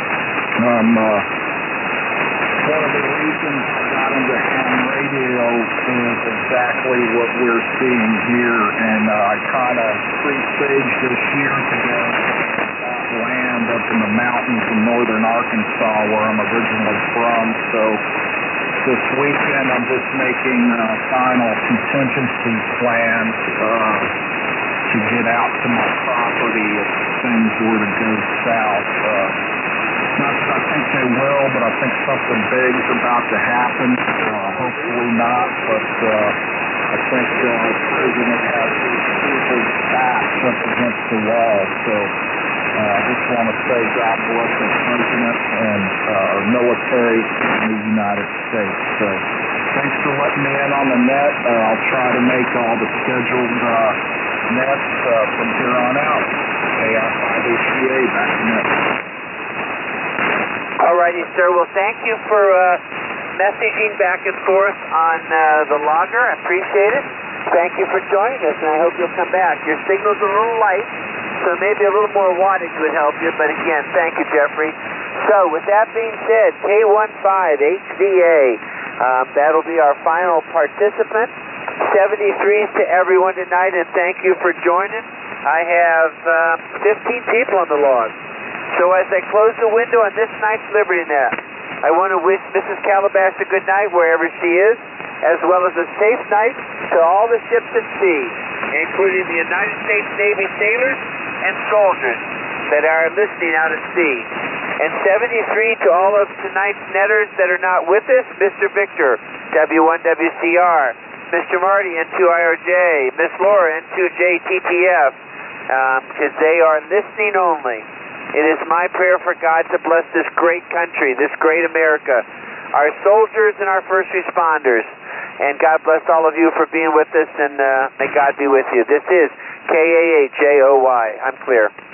One of the reasons I got into ham radio is exactly what we're seeing here, and I kind of presaged this years ago. Land up in the mountains in northern Arkansas, where I'm originally from. So this weekend, I'm just making final contingency plans to get out to my property if things were to go south. Not that I think they will, but I think something big's about to happen. Hopefully not, but I think the president has his backs up against the wall. So I just want to say God bless the president and our military in the United States. So thanks for letting me in on the net. I'll try to make all the scheduled nets from here on out. AI5HCA back to net. All righty, sir. Well, thank you for messaging back and forth on the logger. I appreciate it. Thank you for joining us, and I hope you'll come back. Your signal's a little light, so maybe a little more wattage would help you. But again, thank you, Jeffrey. So, with that being said, K15HVA, that'll be our final participant. 73s to everyone tonight, and thank you for joining. I have 15 people on the log. So as I close the window on this night's Liberty Net, I want to wish Mrs. Calabash a good night wherever she is, as well as a safe night to all the ships at sea, including the United States Navy sailors and soldiers that are listening out at sea. And 73 to all of tonight's netters that are not with us, Mr. Victor, W1WCR. Mr. Marty, N2IRJ, Miss Laura, N2JTTF, because they are listening only. It is my prayer for God to bless this great country, this great America, our soldiers and our first responders. And God bless all of you for being with us, and may God be with you. This is KAHJOY. I'm clear.